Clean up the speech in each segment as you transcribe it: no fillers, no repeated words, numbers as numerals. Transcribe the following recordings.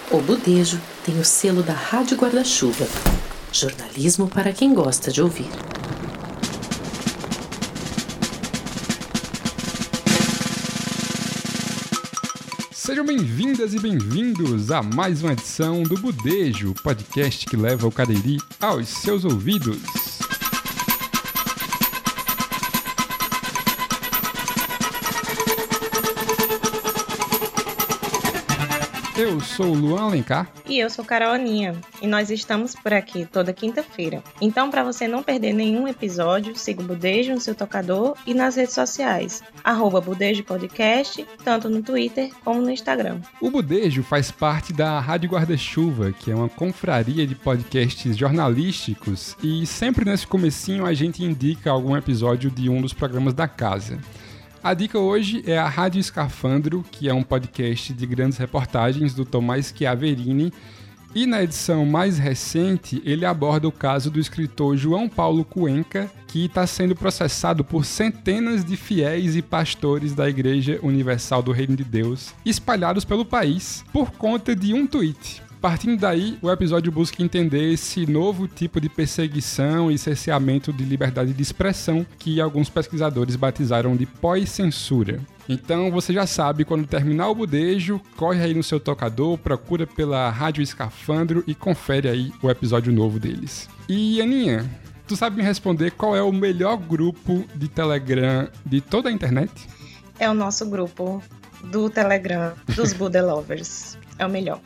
O Budejo tem o selo da Rádio Guarda-Chuva. Jornalismo para quem gosta de ouvir. Sejam bem-vindas e bem-vindos a mais uma edição do Budejo, podcast que leva o Cariri aos seus ouvidos. Eu sou o Luan Alencar. E eu sou Carol Aninha. E nós estamos por aqui toda quinta-feira. Então, para você não perder nenhum episódio, siga o Budejo no seu tocador e nas redes sociais. @Budejo Podcast, tanto no Twitter como no Instagram. O Budejo faz parte da Rádio Guarda-Chuva, que é uma confraria de podcasts jornalísticos. E sempre nesse comecinho a gente indica algum episódio de um dos programas da casa. A dica hoje é a Rádio Escafandro, que é um podcast de grandes reportagens do Tomás Chiaverini, e na edição mais recente ele aborda o caso do escritor João Paulo Cuenca, que está sendo processado por centenas de fiéis e pastores da Igreja Universal do Reino de Deus, espalhados pelo país, por conta de um tweet. Partindo daí, o episódio busca entender esse novo tipo de perseguição e cerceamento de liberdade de expressão que alguns pesquisadores batizaram de pós-censura. Então você já sabe, quando terminar o Budejo, corre aí no seu tocador, procura pela Rádio Escafandro e confere aí o episódio novo deles. E Aninha, tu sabe me responder qual é o melhor grupo de Telegram de toda a internet? É o nosso grupo do Telegram dos Budelovers. É o melhor.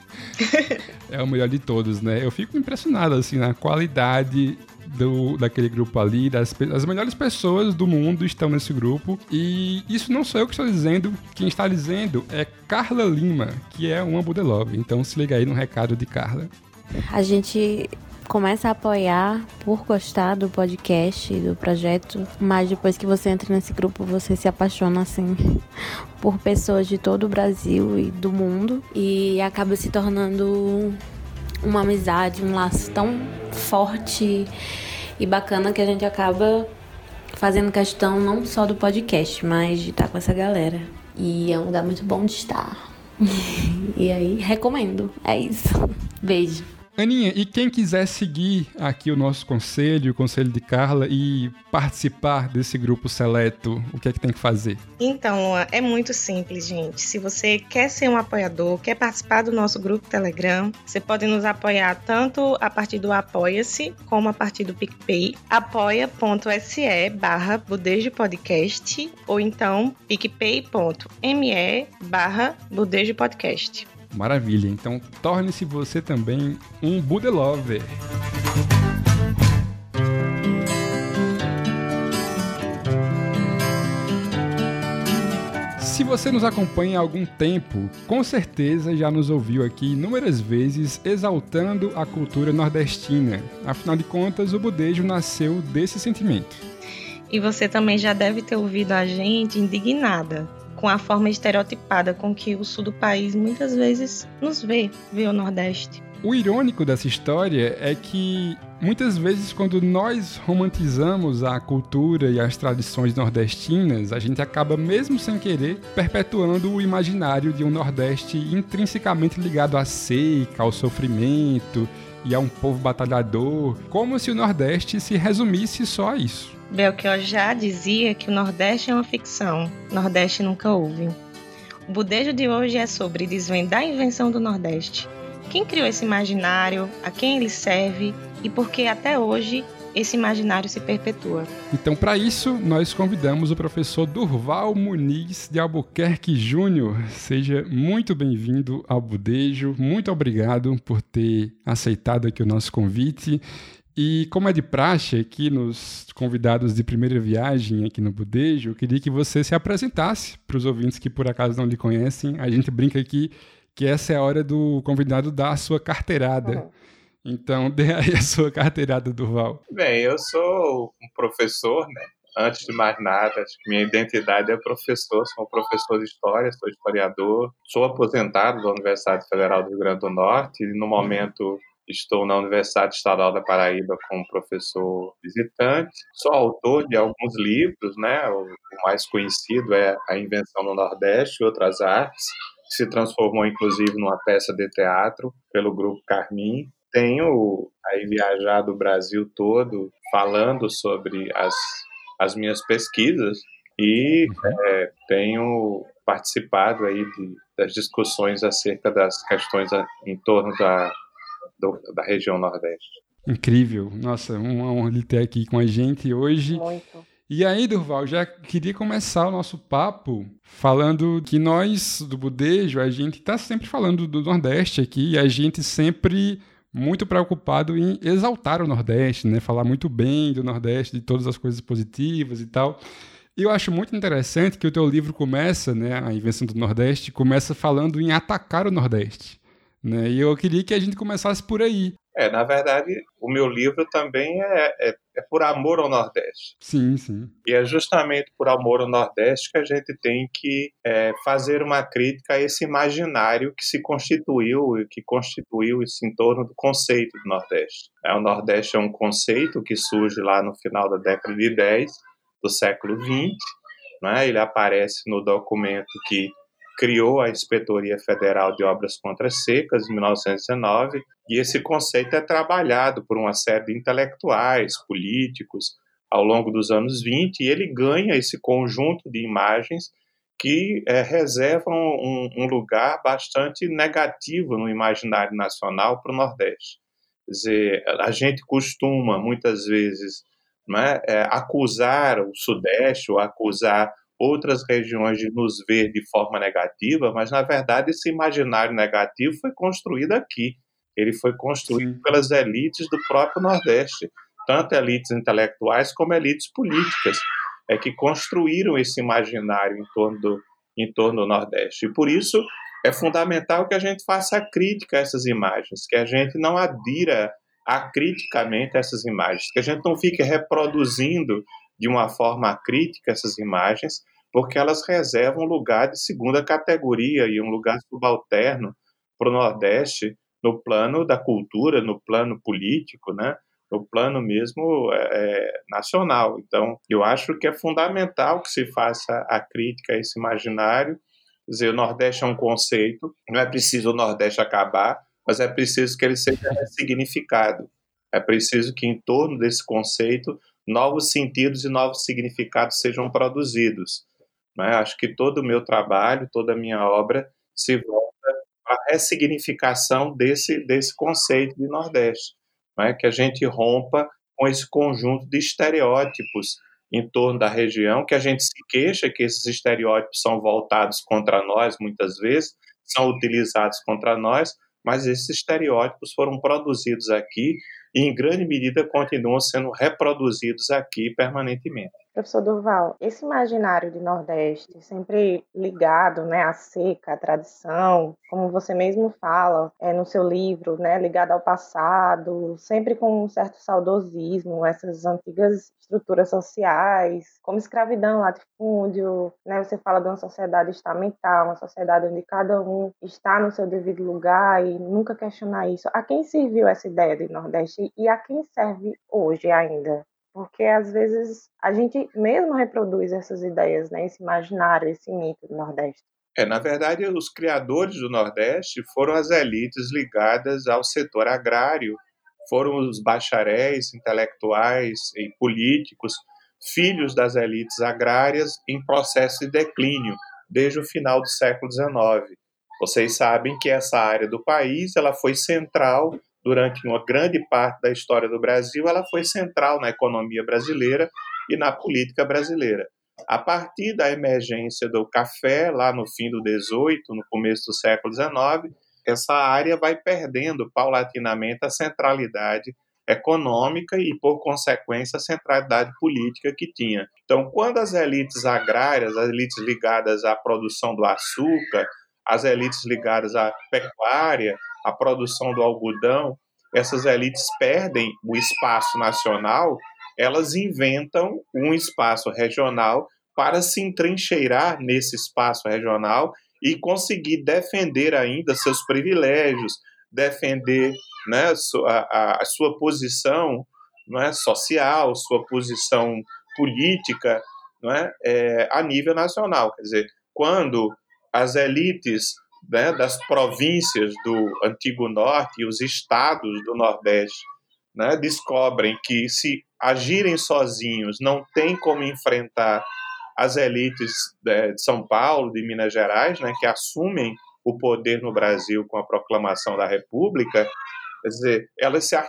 É o melhor de todos, né? Eu fico impressionado, assim, na qualidade daquele grupo ali. As melhores pessoas do mundo estão nesse grupo. E isso não sou eu que estou dizendo. Quem está dizendo é Carla Lima, que é uma Budelove. Então se liga aí no recado de Carla. A gente começa a apoiar por gostar do podcast, do projeto, mas depois que você entra nesse grupo, você se apaixona, assim, por pessoas de todo o Brasil e do mundo, e acaba se tornando uma amizade, um laço tão forte e bacana que a gente acaba fazendo questão não só do podcast, mas de estar com essa galera. E é um lugar muito bom de estar. E aí, recomendo. É isso. Beijo. Aninha, e quem quiser seguir aqui o nosso conselho, o conselho de Carla, e participar desse grupo seleto, o que é que tem que fazer? Então, é muito simples, gente. Se você quer ser um apoiador, quer participar do nosso grupo Telegram, você pode nos apoiar tanto a partir do Apoia-se, como a partir do PicPay, apoia.se/budejopodcast, ou então picpay.me/budejopodcast. Maravilha, então torne-se você também um Budelover. Se você nos acompanha há algum tempo, com certeza já nos ouviu aqui inúmeras vezes exaltando a cultura nordestina. Afinal de contas, o Budejo nasceu desse sentimento. E você também já deve ter ouvido a gente indignada com a forma estereotipada com que o sul do país muitas vezes nos vê o Nordeste. O irônico dessa história é que muitas vezes quando nós romantizamos a cultura e as tradições nordestinas, a gente acaba, mesmo sem querer, perpetuando o imaginário de um Nordeste intrinsecamente ligado à seca, ao sofrimento e a um povo batalhador, como se o Nordeste se resumisse só a isso. Belchior já dizia que o Nordeste é uma ficção, o Nordeste nunca houve. O Budejo de hoje é sobre desvendar a invenção do Nordeste. Quem criou esse imaginário, a quem ele serve e por que até hoje esse imaginário se perpetua. Então, para isso, nós convidamos o professor Durval Muniz de Albuquerque Júnior. Seja muito bem-vindo ao Budejo. Muito obrigado por ter aceitado aqui o nosso convite. E como é de praxe aqui nos convidados de primeira viagem aqui no Budejo, eu queria que você se apresentasse para os ouvintes que por acaso não lhe conhecem. A gente brinca aqui que essa é a hora do convidado dar a sua carteirada. Então, dê aí a sua carteirada, Durval. Bem, eu sou um professor, né? Antes de mais nada, acho que minha identidade é professor, sou um professor de história, sou historiador, sou aposentado da Universidade Federal do Rio Grande do Norte e no momento estou na Universidade Estadual da Paraíba como professor visitante. Sou autor de alguns livros, né? O mais conhecido é A Invenção no Nordeste e Outras Artes, se transformou inclusive numa peça de teatro pelo Grupo Carmim. Tenho aí viajado o Brasil todo falando sobre as minhas pesquisas e tenho participado aí das discussões acerca das questões em torno da região Nordeste. Incrível. Nossa, uma honra de ter aqui com a gente hoje. Muito. E aí, Durval, já queria começar o nosso papo falando que nós, do Budejo, a gente está sempre falando do Nordeste aqui e a gente sempre muito preocupado em exaltar o Nordeste, né? Falar muito bem do Nordeste, de todas as coisas positivas e tal. E eu acho muito interessante que o teu livro começa, né, A Invenção do Nordeste, começa falando em atacar o Nordeste, né? E eu queria que a gente começasse por aí. Na verdade, o meu livro também é por amor ao Nordeste. Sim, sim. E é justamente por amor ao Nordeste que a gente tem que fazer uma crítica a esse imaginário que se constituiu e que constituiu-se em torno do conceito do Nordeste. O Nordeste é um conceito que surge lá no final da década de 10 do século XX, né? Ele aparece no documento que criou a Inspetoria Federal de Obras Contra Secas, em 1919, e esse conceito é trabalhado por uma série de intelectuais, políticos, ao longo dos anos 20, e ele ganha esse conjunto de imagens que reservam um lugar bastante negativo no imaginário nacional para o Nordeste. Quer dizer, a gente costuma, muitas vezes, acusar o Sudeste ou acusar outras regiões de nos ver de forma negativa, mas, na verdade, esse imaginário negativo foi construído aqui. Ele foi construído pelas elites do próprio Nordeste, tanto elites intelectuais como elites políticas, que construíram esse imaginário em torno do Nordeste. E, por isso, é fundamental que a gente faça a crítica a essas imagens, que a gente não adira acriticamente a essas imagens, que a gente não fique reproduzindo de uma forma crítica essas imagens, porque elas reservam um lugar de segunda categoria e um lugar subalterno para o Nordeste no plano da cultura, no plano político, né? No plano mesmo nacional. Então, eu acho que é fundamental que se faça a crítica a esse imaginário. Quer dizer, o Nordeste é um conceito, não é preciso o Nordeste acabar, mas é preciso que ele seja ressignificado. É preciso que, em torno desse conceito, novos sentidos e novos significados sejam produzidos. Acho que todo o meu trabalho, toda a minha obra se volta para a ressignificação desse conceito de Nordeste. Que a gente rompa com esse conjunto de estereótipos em torno da região, que a gente se queixa que esses estereótipos são voltados contra nós, muitas vezes, são utilizados contra nós, mas esses estereótipos foram produzidos aqui e, em grande medida, continuam sendo reproduzidos aqui permanentemente. Professor Durval, esse imaginário de Nordeste, sempre ligado, né, à seca, à tradição, como você mesmo fala no seu livro, né, ligado ao passado, sempre com um certo saudosismo, essas antigas estruturas sociais, como escravidão, latifúndio, né, você fala de uma sociedade estamental, uma sociedade onde cada um está no seu devido lugar e nunca questionar isso. A quem serviu essa ideia de Nordeste e a quem serve hoje ainda? Porque, às vezes, a gente mesmo reproduz essas ideias, né? Esse imaginário, esse mito do Nordeste. Na verdade, os criadores do Nordeste foram as elites ligadas ao setor agrário, foram os bacharéis, intelectuais e políticos, filhos das elites agrárias em processo de declínio, desde o final do século XIX. Vocês sabem que essa área do país ela foi central. Durante uma grande parte da história do Brasil, ela foi central na economia brasileira e na política brasileira. A partir da emergência do café, lá no fim do XVIII, no começo do século XIX, essa área vai perdendo paulatinamente a centralidade econômica e, por consequência, a centralidade política que tinha. Então, quando as elites agrárias, as elites ligadas à produção do açúcar, as elites ligadas à pecuária, a produção do algodão, essas elites perdem o espaço nacional, elas inventam um espaço regional para se entrincheirar nesse espaço regional e conseguir defender ainda seus privilégios, defender, né, a sua posição, né, social, sua posição política, né, a nível nacional. Quer dizer, quando as elites né, das províncias do Antigo Norte e os estados do Nordeste, né, descobrem que, se agirem sozinhos, não tem como enfrentar as elites de São Paulo, de Minas Gerais, né, que assumem o poder no Brasil com a proclamação da República. Quer dizer, elas se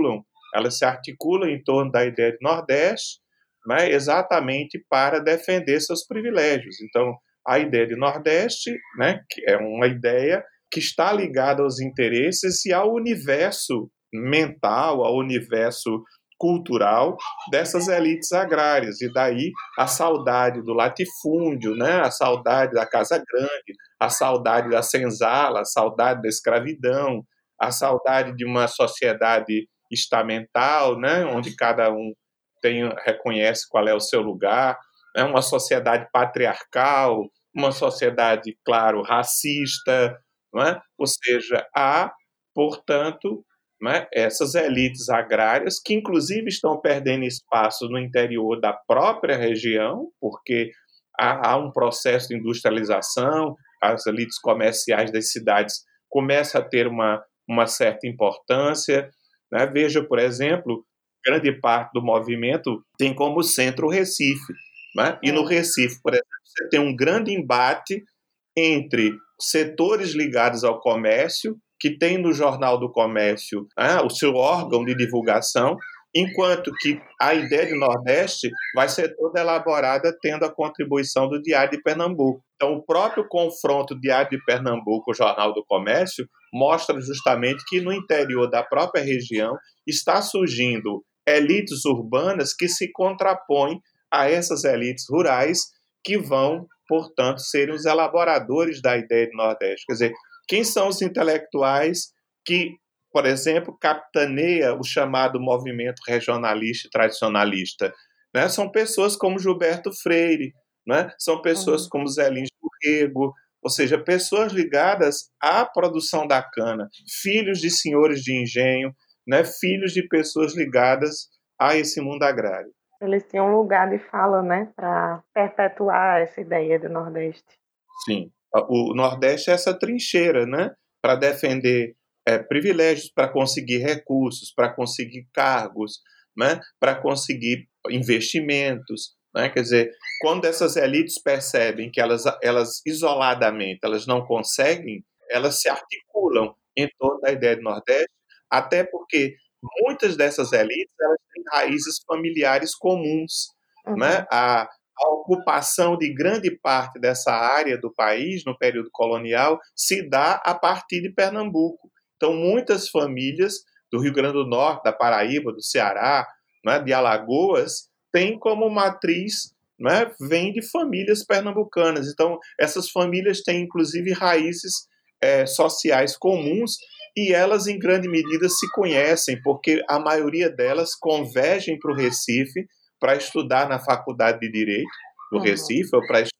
articulam em torno da ideia de Nordeste, né, exatamente para defender seus privilégios. Então, a ideia de Nordeste, né, que é uma ideia que está ligada aos interesses e ao universo mental, ao universo cultural dessas elites agrárias. E daí a saudade do latifúndio, né, a saudade da Casa Grande, a saudade da senzala, a saudade da escravidão, a saudade de uma sociedade estamental, né, onde cada um reconhece qual é o seu lugar, né, uma sociedade patriarcal, uma sociedade, claro, racista, não é? Ou seja, há, portanto, né, essas elites agrárias que, inclusive, estão perdendo espaço no interior da própria região, porque há um processo de industrialização, as elites comerciais das cidades começam a ter uma certa importância, né? Veja, por exemplo, grande parte do movimento tem como centro o Recife, né? E no Recife, por exemplo, você tem um grande embate entre setores ligados ao comércio, que tem no Jornal do Comércio, né, o seu órgão de divulgação, enquanto que a ideia de Nordeste vai ser toda elaborada tendo a contribuição do Diário de Pernambuco. Então, o próprio confronto Diário de Pernambuco, o Jornal do Comércio, mostra justamente que no interior da própria região está surgindo elites urbanas que se contrapõem a essas elites rurais que vão, portanto, serem os elaboradores da ideia de Nordeste. Quer dizer, quem são os intelectuais que, por exemplo, capitaneia o chamado movimento regionalista e tradicionalista? Né? São pessoas como Gilberto Freire, né? São pessoas como Zé Lins do Rego, ou seja, pessoas ligadas à produção da cana, filhos de senhores de engenho, né? Filhos de pessoas ligadas a esse mundo agrário. Eles tinham um lugar de fala, né, para perpetuar essa ideia do Nordeste. Sim. O Nordeste é essa trincheira, né, para defender privilégios, para conseguir recursos, para conseguir cargos, né, para conseguir investimentos. Né? Quer dizer, quando essas elites percebem que elas isoladamente elas não conseguem, elas se articulam em torno da ideia do Nordeste, até porque muitas dessas elites elas têm raízes familiares comuns. Né? A ocupação de grande parte dessa área do país no período colonial se dá a partir de Pernambuco. Então, muitas famílias do Rio Grande do Norte, da Paraíba, do Ceará, né, de Alagoas, têm como matriz, né, vem de famílias pernambucanas. Então, essas famílias têm, inclusive, raízes sociais comuns e elas, em grande medida, se conhecem, porque a maioria delas convergem para o Recife para estudar na Faculdade de Direito do Recife,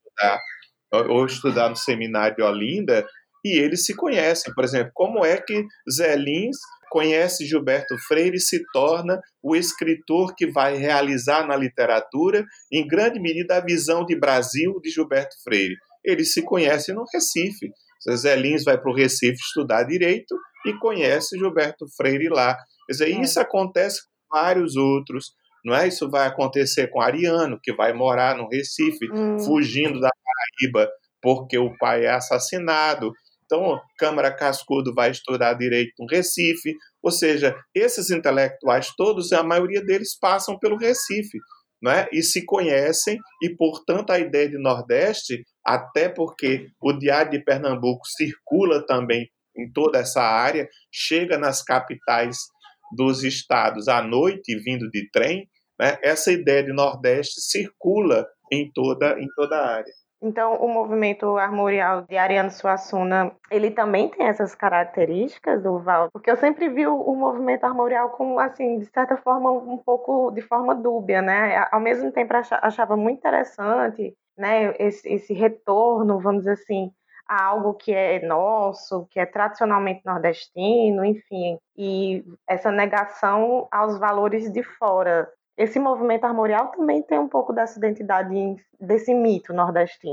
ou estudar no Seminário de Olinda, e eles se conhecem. Por exemplo, como é que Zé Lins conhece Gilberto Freire e se torna o escritor que vai realizar na literatura, em grande medida, a visão de Brasil de Gilberto Freire? Eles se conhecem no Recife. Zé Lins vai para o Recife estudar Direito e conhece Gilberto Freire lá. Quer dizer, isso acontece com vários outros. Não é? Isso vai acontecer com Ariano, que vai morar no Recife, fugindo da Paraíba porque o pai é assassinado. Então, Câmara Cascudo vai estudar Direito no Recife. Ou seja, esses intelectuais todos, a maioria deles passam pelo Recife, não é? E se conhecem, e, portanto, a ideia de Nordeste, até porque o Diário de Pernambuco circula também em toda essa área, chega nas capitais dos estados à noite, vindo de trem, né? Essa ideia de Nordeste circula em toda a área. Então, o movimento armorial de Ariano Suassuna, ele também tem essas características do Walter? Porque eu sempre vi o movimento armorial como, assim, de certa forma, um pouco de forma dúbia, né? Ao mesmo tempo, achava muito interessante, né, esse retorno, vamos dizer assim, a algo que é nosso, que é tradicionalmente nordestino, enfim, e essa negação aos valores de fora. Esse movimento armorial também tem um pouco dessa identidade, desse mito nordestino.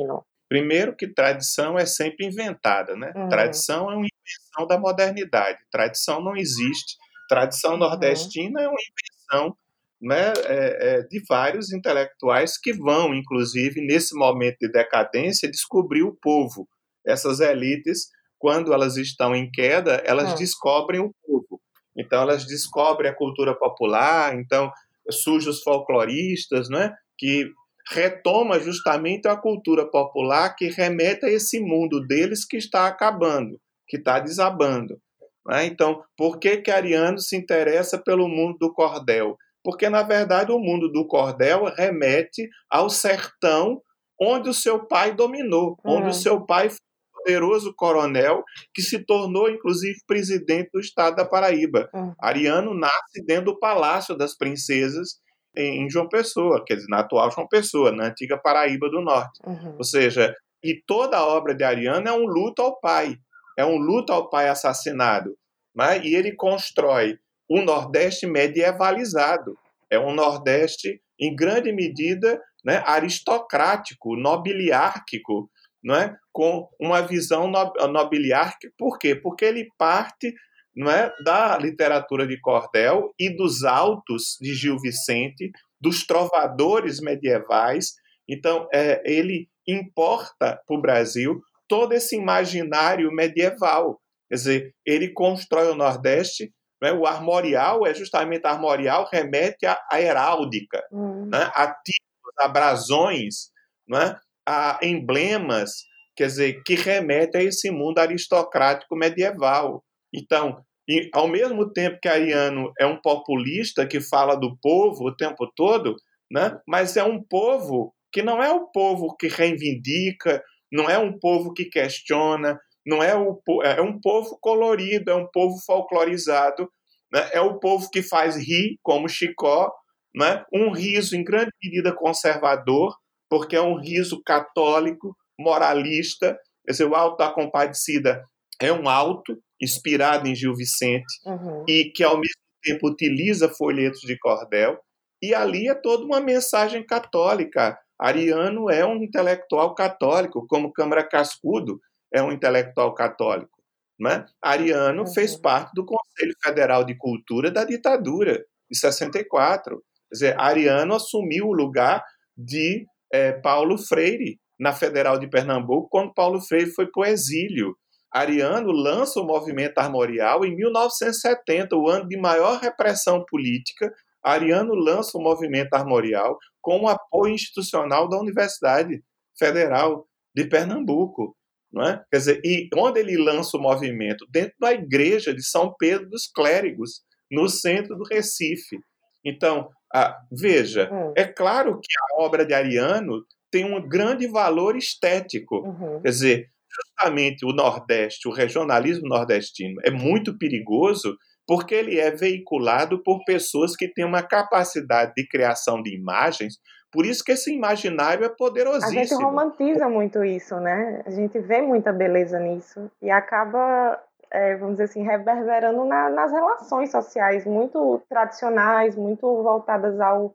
Primeiro que tradição é sempre inventada, né? Tradição é uma invenção da modernidade. Tradição não existe. Tradição nordestina é uma invenção, né, de vários intelectuais que vão, inclusive, nesse momento de decadência, descobrir o povo. Essas elites, quando elas estão em queda, elas descobrem o povo. Então, elas descobrem a cultura popular, então surgem os folcloristas, né, que retoma justamente a cultura popular que remete a esse mundo deles que está acabando, que está desabando. Né? Então, por que Ariano se interessa pelo mundo do cordel? Porque, na verdade, o mundo do cordel remete ao sertão onde o seu pai dominou, onde o seu pai foi um poderoso coronel que se tornou, inclusive, presidente do estado da Paraíba. Ariano nasce dentro do Palácio das Princesas, em João Pessoa, quer dizer, na atual João Pessoa, na antiga Paraíba do Norte. Ou seja, e toda a obra de Ariano é um luto ao pai, assassinado. Né? E ele constrói um Nordeste medievalizado, é um Nordeste, em grande medida, né, aristocrático, nobiliárquico, né, com uma visão nobiliárquica. Por quê? Porque ele parte, não é, da literatura de cordel e dos autos de Gil Vicente, dos trovadores medievais. Então, ele importa para o Brasil todo esse imaginário medieval. Quer dizer, ele constrói o Nordeste, né, o armorial, armorial remete à heráldica, né, a títulos, a brasões, né, a emblemas, quer dizer, que remete a esse mundo aristocrático medieval. Então, e, ao mesmo tempo que Ariano é um populista que fala do povo o tempo todo, né? Mas é um povo que não é o povo que reivindica, não é um povo que questiona, não é um povo colorido, é um povo folclorizado, né? É o povo que faz rir, como Chicó, né? Um riso em grande medida conservador, porque é um riso católico, moralista. Quer dizer, o Alto da Compadecida é um alto inspirado em Gil Vicente e que, ao mesmo tempo, utiliza folhetos de cordel. E ali é toda uma mensagem católica. Ariano é um intelectual católico, como Câmara Cascudo é um intelectual católico. Né? Ariano fez parte do Conselho Federal de Cultura da ditadura, de 64. Quer dizer, Ariano assumiu o lugar de Paulo Freire na Federal de Pernambuco, quando Paulo Freire foi para o exílio. Ariano lança o movimento armorial em 1970, o ano de maior repressão política. Ariano lança o movimento armorial com o apoio institucional da Universidade Federal de Pernambuco. Não é? Quer dizer, e quando ele lança o movimento? Dentro da igreja de São Pedro dos Clérigos, no centro do Recife. Então, veja, é claro que a obra de Ariano tem um grande valor estético. Quer dizer, justamente o Nordeste, o regionalismo nordestino é muito perigoso porque ele é veiculado por pessoas que têm uma capacidade de criação de imagens, por isso que esse imaginário é poderosíssimo. A gente romantiza muito isso, né? A gente vê muita beleza nisso e acaba, vamos dizer assim, reverberando nas relações sociais muito tradicionais, muito voltadas ao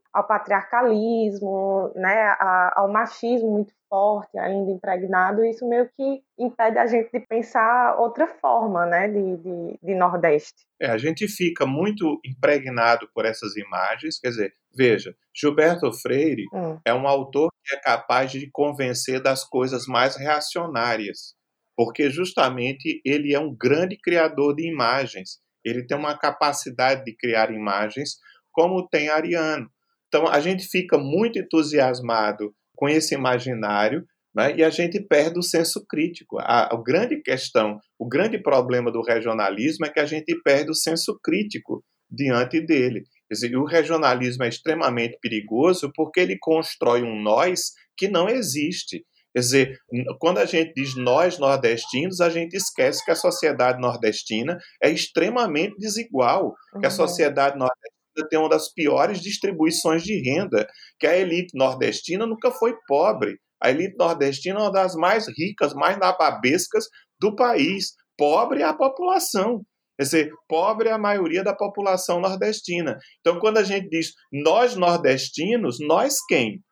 patriarcalismo, né? Ao machismo muito forte, ainda impregnado. Isso meio que impede a gente de pensar outra forma, né? de Nordeste. A gente fica muito impregnado por essas imagens. Quer dizer, veja, Gilberto Freire é um autor que é capaz de convencer das coisas mais reacionárias, porque justamente ele é um grande criador de imagens. Ele tem uma capacidade de criar imagens como tem Ariano. Então, a gente fica muito entusiasmado com esse imaginário, né, e a gente perde o senso crítico. A grande questão, o grande problema do regionalismo é que a gente perde o senso crítico diante dele. Quer dizer, o regionalismo é extremamente perigoso porque ele constrói um nós que não existe. Quer dizer, quando a gente diz nós nordestinos, a gente esquece que a sociedade nordestina é extremamente desigual, que a sociedade nordestina tem uma das piores distribuições de renda, que a elite nordestina nunca foi pobre. A elite nordestina é uma das mais ricas, mais nababescas do país. Pobre é a população. Quer dizer, pobre é a maioria da população nordestina. Então, quando a gente diz nós nordestinos, nós quem?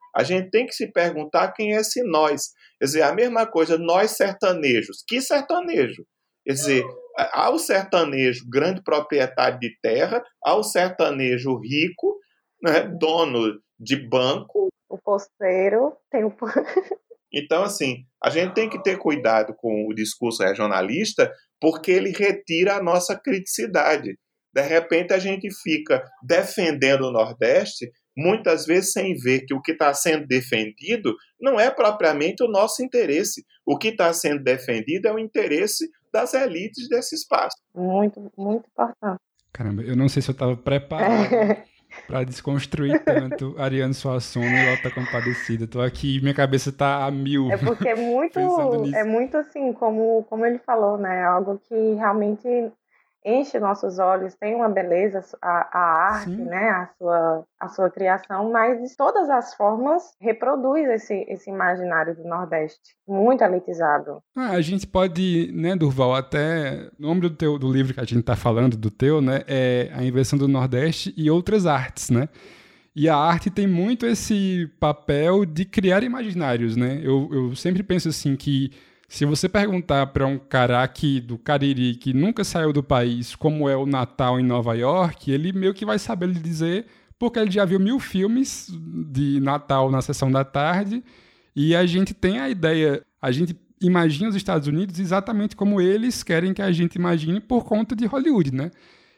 a gente tem que se perguntar quem é esse nós. Quer dizer, a mesma coisa, nós sertanejos. Que sertanejo? Quer dizer, há o sertanejo grande proprietário de terra, há o sertanejo rico, né, dono de banco. O posteiro tem o... Então, assim, a gente tem que ter cuidado com o discurso regionalista, porque ele retira a nossa criticidade. De repente, a gente fica defendendo o Nordeste, muitas vezes sem ver que o que está sendo defendido não é propriamente o nosso interesse. O que está sendo defendido é o interesse das elites desse espaço. Muito, muito importante. Caramba, eu não sei se eu estava preparado para desconstruir tanto Ariano Suassuna e Auto da Compadecida. Tô aqui, minha cabeça tá a mil. É porque é muito assim, como ele falou, né? Algo que realmente enche nossos olhos, tem uma beleza, a arte, sim, né? A sua criação, mas de todas as formas reproduz esse imaginário do Nordeste, muito elitizado. A gente pode, né, Durval, até o nome do livro que a gente está falando, do teu, né, é A Invenção do Nordeste e Outras Artes, né? E a arte tem muito esse papel de criar imaginários, né? Eu sempre penso assim que se você perguntar para um cara aqui do Cariri que nunca saiu do país como é o Natal em Nova York, ele meio que vai saber lhe dizer, porque ele já viu 1000 filmes de Natal na sessão da tarde, e a gente tem a ideia, a gente imagina os Estados Unidos exatamente como eles querem que a gente imagine por conta de Hollywood, né?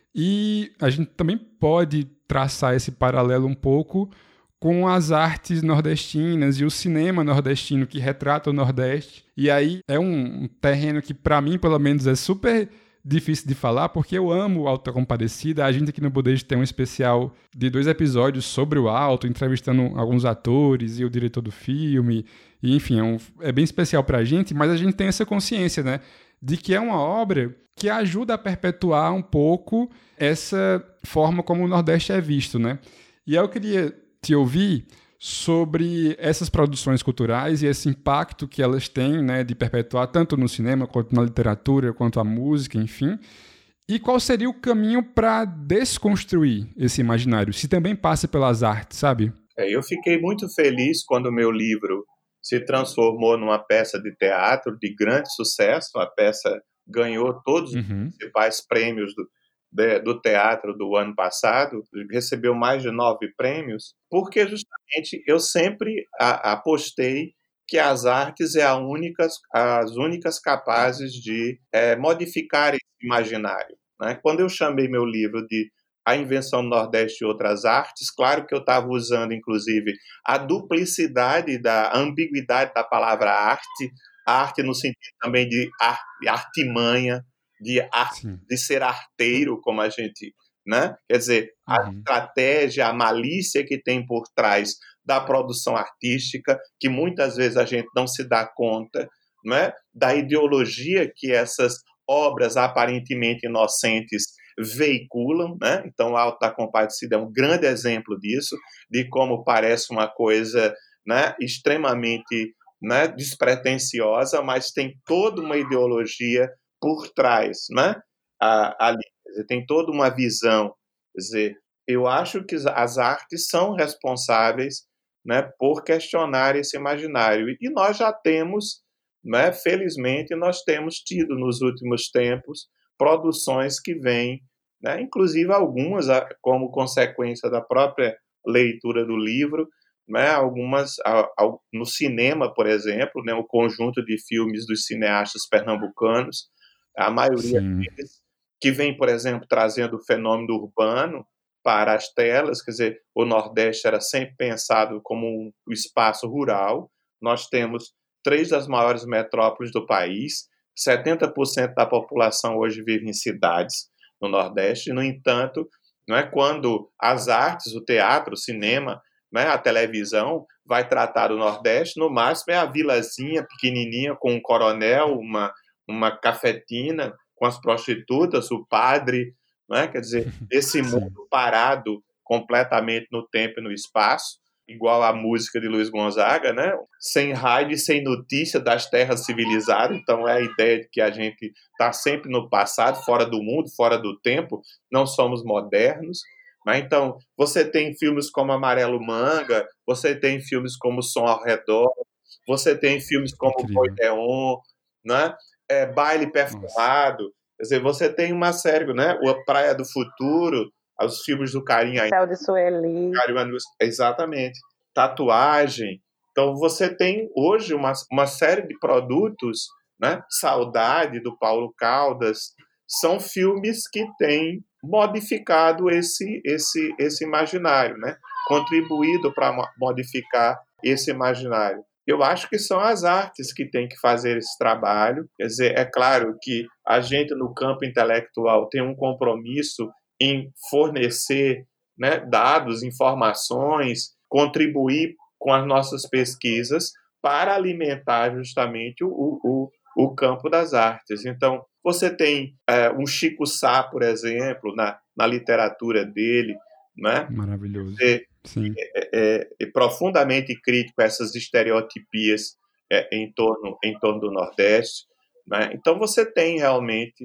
E a gente também pode traçar esse paralelo um pouco com as artes nordestinas e o cinema nordestino que retrata o Nordeste. E aí é um terreno que, para mim, pelo menos, é super difícil de falar, porque eu amo o Auto da Compadecida. A gente aqui no Bodejo tem um especial de 2 episódios sobre o Auto, entrevistando alguns atores e o diretor do filme. E, enfim, é bem especial pra gente, mas a gente tem essa consciência, né, de que é uma obra que ajuda a perpetuar um pouco essa forma como o Nordeste é visto, né? E aí eu queria te ouvir sobre essas produções culturais e esse impacto que elas têm, né, de perpetuar tanto no cinema, quanto na literatura, quanto a música, enfim. E qual seria o caminho para desconstruir esse imaginário, se também passa pelas artes, sabe? Eu fiquei muito feliz quando o meu livro se transformou numa peça de teatro de grande sucesso. A peça ganhou todos os principais prêmios do teatro do ano passado, recebeu mais de 9 prêmios, porque justamente eu sempre apostei que as artes as únicas capazes de modificar esse imaginário, né? Quando eu chamei meu livro de A Invenção do Nordeste e Outras Artes, claro que eu estava usando, inclusive, a duplicidade, a ambiguidade da palavra arte no sentido também de artimanha, de ser arteiro, como a gente, né? Quer dizer, a estratégia, a malícia que tem por trás da produção artística, que muitas vezes a gente não se dá conta, né? Da ideologia que essas obras aparentemente inocentes veiculam, né? Então, o Auto da Compadecida é um grande exemplo disso, de como parece uma coisa, né, extremamente, né, despretensiosa, mas tem toda uma ideologia por trás, né? Ali, tem toda uma visão. Quer dizer, eu acho que as artes são responsáveis, né, por questionar esse imaginário. E nós já temos, né, felizmente, nós temos tido nos últimos tempos produções que vêm, né, inclusive algumas como consequência da própria leitura do livro, né, algumas no cinema, por exemplo, né, o conjunto de filmes dos cineastas pernambucanos, a maioria deles, que vem, por exemplo, trazendo o fenômeno urbano para as telas. Quer dizer, o Nordeste era sempre pensado como um espaço rural. Nós temos 3 das maiores metrópoles do país, 70% da população hoje vive em cidades no Nordeste. No entanto, não é, quando as artes, o teatro, o cinema, né, a televisão vai tratar do Nordeste, no máximo é a vilazinha pequenininha com um coronel, uma cafetina com as prostitutas, o padre, né? Quer dizer, esse mundo parado completamente no tempo e no espaço, igual a música de Luiz Gonzaga, né? Sem rádio e sem notícia das terras civilizadas. Então é a ideia de que a gente está sempre no passado, fora do mundo, fora do tempo, não somos modernos, Né? Então, você tem filmes como Amarelo Manga, você tem filmes como Som ao Redor, você tem filmes como Boi Incrível. Neon, né? Baile Nossa. Perfumado. Quer dizer, você tem uma série, né? A Praia do Futuro, os filmes do Carinho O Céu de Sueli. exatamente. Tatuagem. Então, você tem hoje uma série de produtos, né? Saudade, do Paulo Caldas, são filmes que têm modificado esse imaginário, né? Contribuído para modificar esse imaginário. Eu acho que são as artes que têm que fazer esse trabalho. Quer dizer, é claro que a gente, no campo intelectual, tem um compromisso em fornecer, né, dados, informações, contribuir com as nossas pesquisas para alimentar justamente o campo das artes. Então, você tem um Chico Sá, por exemplo, na literatura dele, né? Maravilhoso. Sim. Profundamente crítico a essas estereotipias em torno do Nordeste. Né? Então, você tem realmente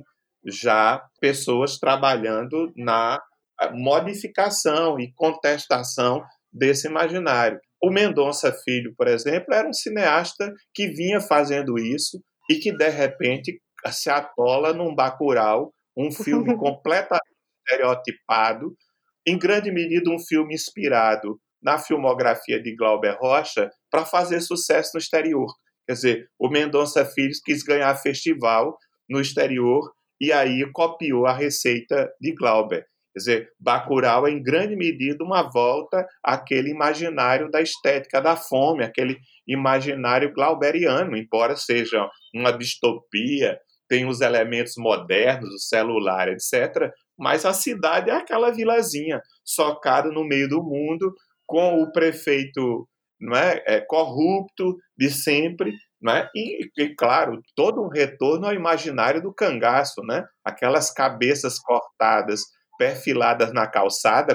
já pessoas trabalhando na modificação e contestação desse imaginário. O Mendonça Filho, por exemplo, era um cineasta que vinha fazendo isso e que, de repente, se atola num Bacurau, um filme completamente estereotipado, em grande medida um filme inspirado na filmografia de Glauber Rocha para fazer sucesso no exterior. Quer dizer, o Mendonça Filho quis ganhar festival no exterior e aí copiou a receita de Glauber. Quer dizer, Bacurau é, em grande medida, uma volta àquele imaginário da estética da fome, aquele imaginário glauberiano, embora seja uma distopia, tem os elementos modernos, o celular, etc., mas a cidade é aquela vilazinha, socada no meio do mundo, com o prefeito, não é, corrupto de sempre, né? E, claro, todo um retorno ao imaginário do cangaço, né? Aquelas cabeças cortadas, perfiladas na calçada,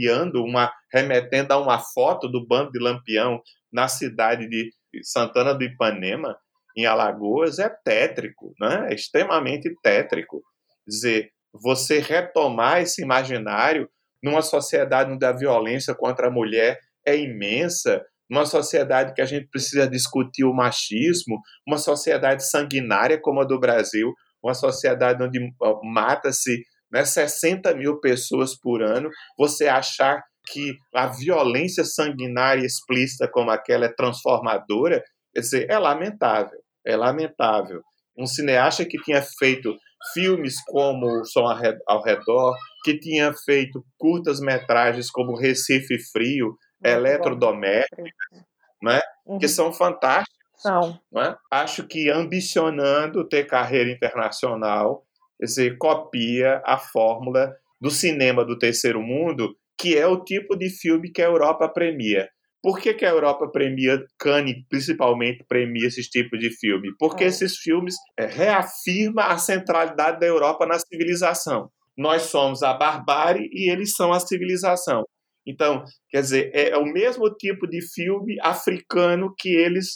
remetendo a uma foto do bando de Lampião na cidade de Santana do Ipanema, em Alagoas, é tétrico, né? É extremamente tétrico. Quer dizer, você retomar esse imaginário numa sociedade onde a violência contra a mulher é imensa, numa sociedade que a gente precisa discutir o machismo, uma sociedade sanguinária como a do Brasil, uma sociedade onde mata-se, né, 60 mil pessoas por ano, você achar que a violência sanguinária explícita como aquela é transformadora, quer dizer, é lamentável, é lamentável. Um cineasta que tinha feito filmes como O Som ao Redor, que tinha feito curtas-metragens como Recife Frio, Eletrodomésticas, né? Que são fantásticos. São. Né? Acho que ambicionando ter carreira internacional, quer dizer, copia a fórmula do cinema do terceiro mundo, que é o tipo de filme que a Europa premia. Por que a Europa premia, Cannes principalmente premia esses tipos de filme? Porque esses filmes reafirmam a centralidade da Europa na civilização. Nós somos a barbárie e eles são a civilização. Então, quer dizer, é o mesmo tipo de filme africano que eles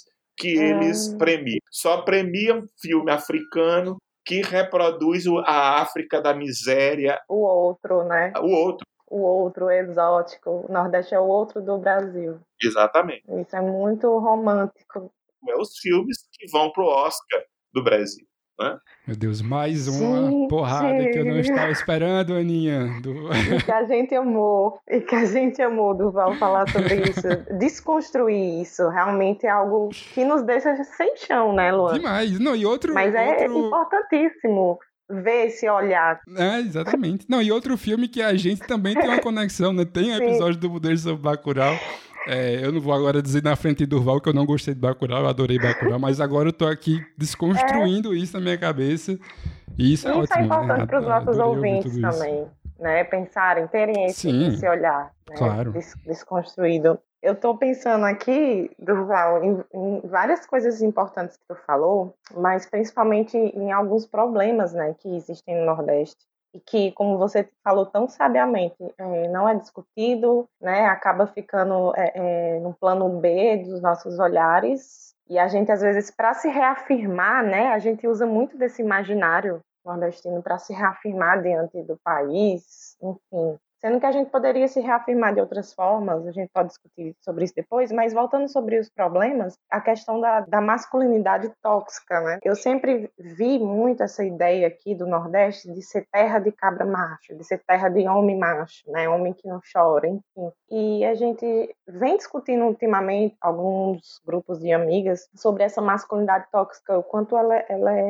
premiam. Só premiam filme africano que reproduz a África da miséria. O outro, né? O outro. O outro exótico. O Nordeste é o outro do Brasil. Exatamente. Isso é muito romântico. É os filmes que vão pro Oscar do Brasil. Né? Meu Deus, mais uma porrada que eu não estava esperando, Aninha. E que a gente amou, Durval, falar sobre isso. Desconstruir isso realmente é algo que nos deixa sem chão, né, Luan? Demais. Não, e outro... Mas é importantíssimo ver esse olhar. Exatamente. Não, e outro filme que a gente também tem uma conexão, né? Tem um episódio do Budejo sobre Bacurau. Eu não vou agora dizer na frente de Durval que eu não gostei de Bacurau, eu adorei Bacurau, mas agora eu tô aqui desconstruindo isso na minha cabeça. E isso é ótimo. Isso é importante para os nossos ouvintes também, né? Pensarem, terem esse olhar, né? Claro. Desconstruído. Eu estou pensando aqui, Durval, em várias coisas importantes que tu falou, mas principalmente em alguns problemas, né, que existem no Nordeste. E que, como você falou tão sabiamente, não é discutido, né, acaba ficando no plano B dos nossos olhares, e a gente, às vezes, para se reafirmar, né, a gente usa muito desse imaginário nordestino para se reafirmar diante do país, enfim. sendo que a gente poderia se reafirmar de outras formas, a gente pode discutir sobre isso depois, mas voltando sobre os problemas, a questão da masculinidade tóxica, né? Eu sempre vi muito essa ideia aqui do Nordeste de ser terra de cabra macho, de ser terra de homem macho, né? Homem que não chora, enfim. E a gente vem discutindo ultimamente, alguns grupos de amigas, sobre essa masculinidade tóxica, o quanto ela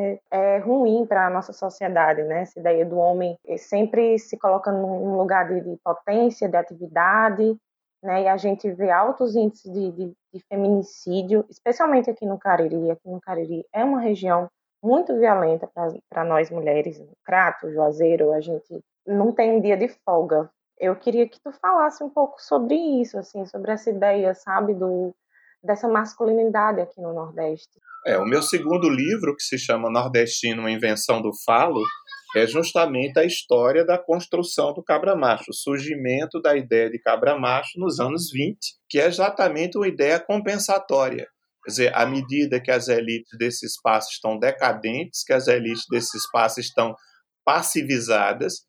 é ruim para a nossa sociedade, né? Essa ideia do homem sempre se colocando num lugar de potência, de atividade, né? E a gente vê altos índices de feminicídio, especialmente aqui no Cariri. Aqui no Cariri é uma região muito violenta para nós mulheres. Crato, Juazeiro, a gente não tem um dia de folga. Eu queria que tu falasse um pouco sobre isso, assim, sobre essa ideia, sabe, dessa masculinidade aqui no Nordeste. O meu segundo livro, que se chama Nordestino, uma Invenção do Falo, é justamente a história da construção do cabra-macho, o surgimento da ideia de cabra-macho nos anos 20, que é exatamente uma ideia compensatória. Quer dizer, à medida que as elites desse espaço estão decadentes, que as elites desse espaço estão passivizadas,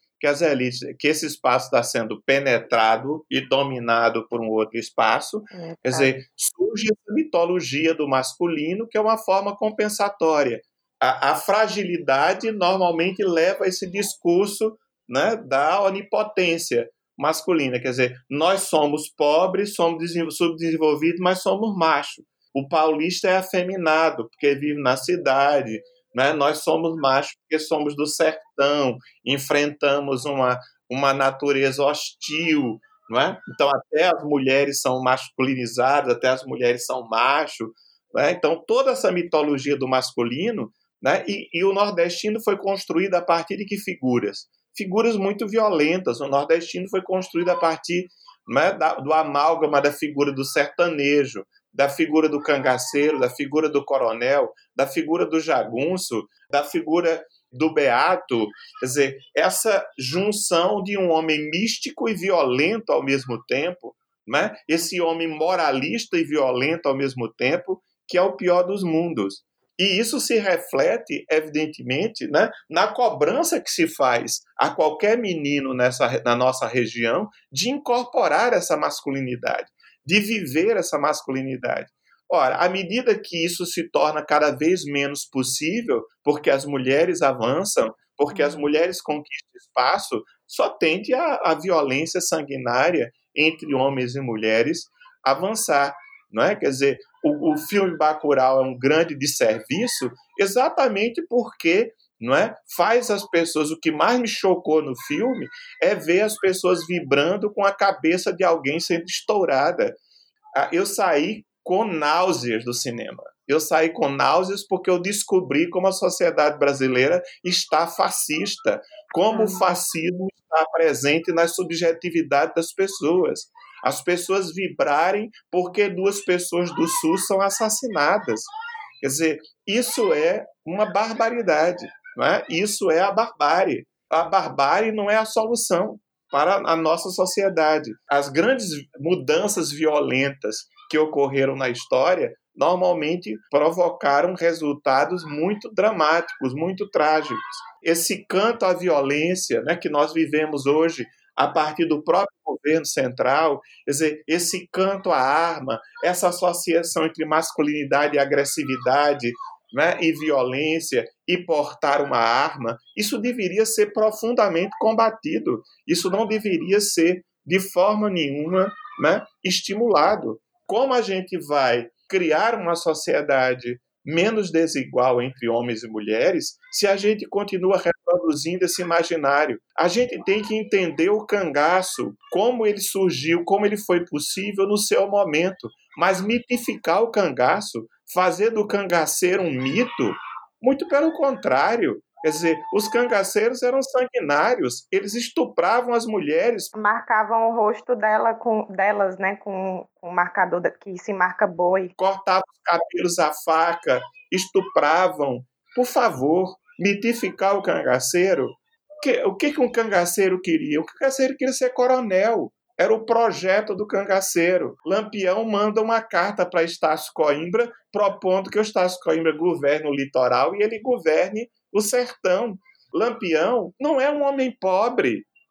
que esse espaço está sendo penetrado e dominado por um outro espaço, quer dizer, surge essa mitologia do masculino, que é uma forma compensatória. A fragilidade normalmente leva a esse discurso, né, da onipotência masculina, quer dizer, nós somos pobres, somos subdesenvolvidos, mas somos machos. O paulista é afeminado, porque vive na cidade, né? Nós somos machos porque somos do sertão, enfrentamos uma natureza hostil, não é? Então até as mulheres são masculinizadas, até as mulheres são machos, né? Então toda essa mitologia do masculino, né? E o nordestino foi construído a partir de que figuras? Figuras muito violentas. O nordestino foi construído a partir, né, do amálgama da figura do sertanejo, da figura do cangaceiro, da figura do coronel, da figura do jagunço, da figura do beato. Quer dizer, essa junção de um homem místico e violento ao mesmo tempo, né? Esse homem moralista e violento ao mesmo tempo, que é o pior dos mundos. E isso se reflete, evidentemente, né, na cobrança que se faz a qualquer menino na nossa região de incorporar essa masculinidade, de viver essa masculinidade. Ora, à medida que isso se torna cada vez menos possível, porque as mulheres avançam, porque as mulheres conquistam espaço, só tende a violência sanguinária entre homens e mulheres avançar. Não é? Quer dizer, o filme Bacurau é um grande desserviço exatamente porque, não é, faz as pessoas... O que mais me chocou no filme é ver as pessoas vibrando com a cabeça de alguém sendo estourada. Eu saí com náuseas do cinema. Eu saí com náuseas porque eu descobri como a sociedade brasileira está fascista, como o fascismo está presente na subjetividade das pessoas. As pessoas vibrarem porque 2 pessoas do Sul são assassinadas. Quer dizer, isso é uma barbaridade, não é? Isso é a barbárie. A barbárie não é a solução para a nossa sociedade. As grandes mudanças violentas que ocorreram na história normalmente provocaram resultados muito dramáticos, muito trágicos. Esse canto à violência, né, que nós vivemos hoje a partir do próprio governo central, quer dizer, esse canto à arma, essa associação entre masculinidade e agressividade, né, e violência, e portar uma arma, isso deveria ser profundamente combatido. Isso não deveria ser, de forma nenhuma, né, estimulado. Como a gente vai criar uma sociedade menos desigual entre homens e mulheres se a gente continua reproduzindo esse imaginário? A gente tem que entender o cangaço, como ele surgiu, como ele foi possível no seu momento, mas mitificar o cangaço, fazer do cangaceiro um mito, muito pelo contrário. Quer dizer, os cangaceiros eram sanguinários, eles estupravam as mulheres. Marcavam o rosto delas, né, com um marcador que se marca boi. Cortavam os cabelos à faca, estupravam. Por favor, mitificar o cangaceiro. O que um cangaceiro queria? O cangaceiro queria ser coronel. Era o projeto do cangaceiro. Lampião manda uma carta para Estácio Coimbra propondo que o Estácio Coimbra governe o litoral e ele governe o sertão. Lampião não é um homem pobre.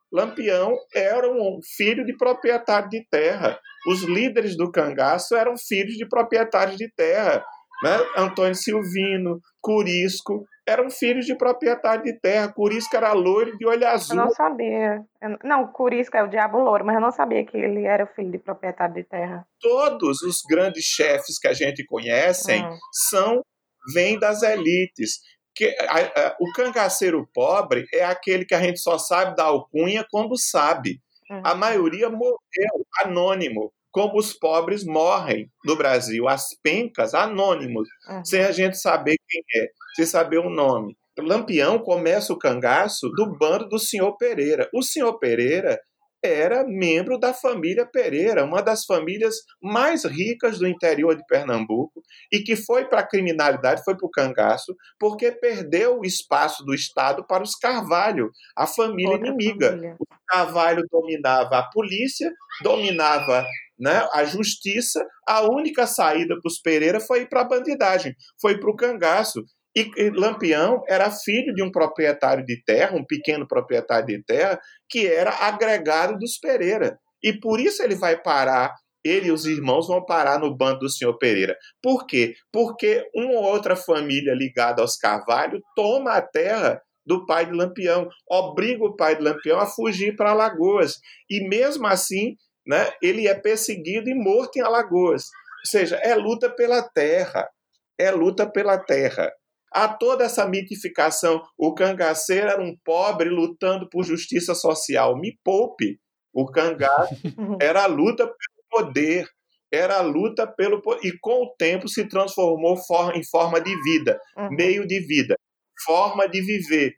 Lampião era um filho de proprietário de terra. Os líderes do cangaço eram filhos de proprietários de terra, né? Antônio Silvino, Curisco, eram filhos de proprietário de terra. Curisco era loiro de olho azul. Eu não sabia. Não, Curisco é o Diabo Louro, mas eu não sabia que ele era filho de proprietário de terra. Todos os grandes chefes que a gente conhece vêm das elites. O cangaceiro pobre é aquele que a gente só sabe da alcunha quando sabe. A maioria morreu anônimo, como os pobres morrem no Brasil, as pencas anônimos, sem a gente saber quem é, sem saber o nome. Lampião começa o cangaço do bando do senhor Pereira. O senhor Pereira era membro da família Pereira, uma das famílias mais ricas do interior de Pernambuco, e que foi para a criminalidade, foi para o cangaço, porque perdeu o espaço do Estado para os Carvalho, a família inimiga. O Carvalho dominava a polícia, dominava, né, a justiça. A única saída para os Pereira foi ir para a bandidagem, foi para o cangaço. E Lampião era filho de um proprietário de terra, um pequeno proprietário de terra, que era agregado dos Pereira. E por isso ele vai parar, ele e os irmãos vão parar no bando do senhor Pereira. Por quê? Porque uma ou outra família ligada aos Carvalho toma a terra do pai de Lampião, obriga o pai de Lampião a fugir para Alagoas. E mesmo assim, né, ele é perseguido e morto em Alagoas. Ou seja, é luta pela terra. É luta pela terra. Há toda essa mitificação. O cangaceiro era um pobre lutando por justiça social. Me poupe. O cangaço era a luta pelo poder. Era a luta pelo poder. E com o tempo se transformou em forma de vida, meio de vida, forma de viver,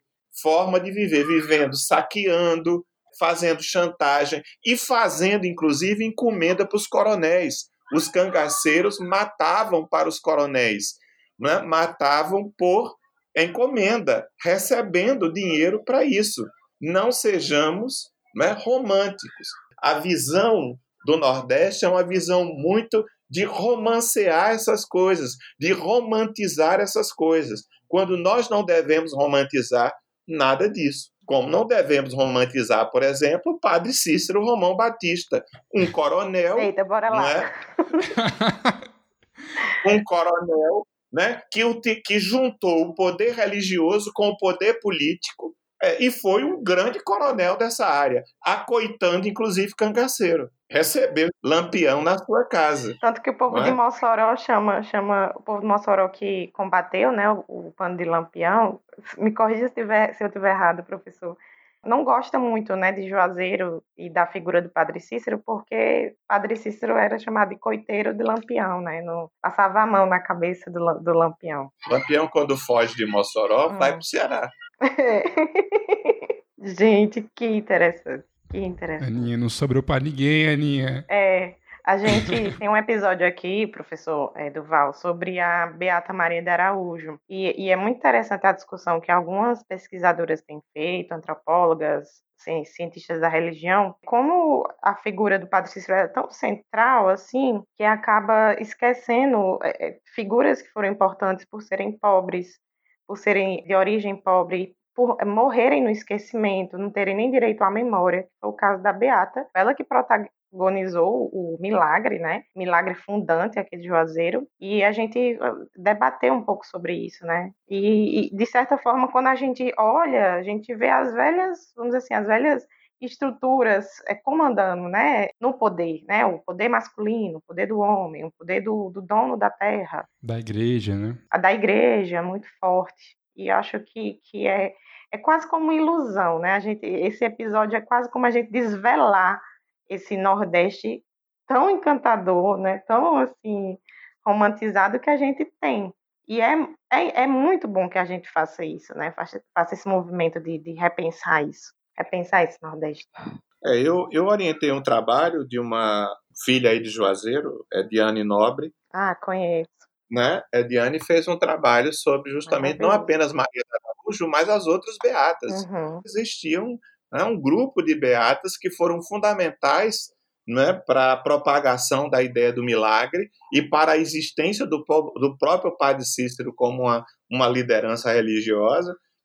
vivendo, saqueando, fazendo chantagem e fazendo, inclusive, encomenda para os coronéis. Os cangaceiros matavam para os coronéis. Né, matavam por encomenda, recebendo dinheiro para isso. Não sejamos, né, românticos. A visão do Nordeste é uma visão muito de romancear essas coisas, de romantizar essas coisas, quando nós não devemos romantizar nada disso. Como não devemos romantizar, por exemplo, o padre Cícero Romão Batista, um coronel... Eita, bora lá. Né, um coronel, né, que juntou o poder religioso com o poder político, e foi um grande coronel dessa área, acoitando inclusive cangaceiro. Recebeu Lampião na sua casa. Tanto que o povo de Mossoró chama o povo de Mossoró que combateu, né, o bando de Lampião. Me corrija se eu estiver errado, professor. Não gosta muito, né, de Juazeiro e da figura do Padre Cícero, porque Padre Cícero era chamado de coiteiro de Lampião, né? Passava a mão na cabeça do Lampião. Lampião, quando foge de Mossoró, vai para o Ceará. Gente, que interessante. Aninha, não sobrou para ninguém, Aninha. A gente tem um episódio aqui, professor Duval, sobre a Beata Maria de Araújo. E é muito interessante a discussão que algumas pesquisadoras têm feito, antropólogas, cientistas da religião, como a figura do Padre Cícero é tão central, assim, que acaba esquecendo figuras que foram importantes por serem pobres, por serem de origem pobre, por morrerem no esquecimento, não terem nem direito à memória. Foi o caso da Beata, ela que protagonizou o milagre, né? Milagre fundante aqui de Juazeiro, e a gente debateu um pouco sobre isso, né? E de certa forma, quando a gente olha, a gente vê as velhas, vamos dizer assim, as velhas estruturas comandando, né, no poder, né, o poder masculino, o poder do homem, o poder do dono da terra. Da igreja, né? A da igreja, muito forte. E acho que é quase como uma ilusão, né? Esse episódio é quase como a gente desvelar esse Nordeste tão encantador, né? Tão, assim, romantizado que a gente tem. E é muito bom que a gente faça isso, né? Faça esse movimento de repensar isso. Repensar esse Nordeste. Eu orientei um trabalho de uma filha aí de Juazeiro, Diane Nobre. Ah, conheço. Né? Diane fez um trabalho sobre justamente não apenas Maria de Araújo, mas as outras beatas. Existiam, né, um grupo de beatas que foram fundamentais, né, para a propagação da ideia do milagre e para a existência do próprio Padre Cícero como uma liderança religiosa.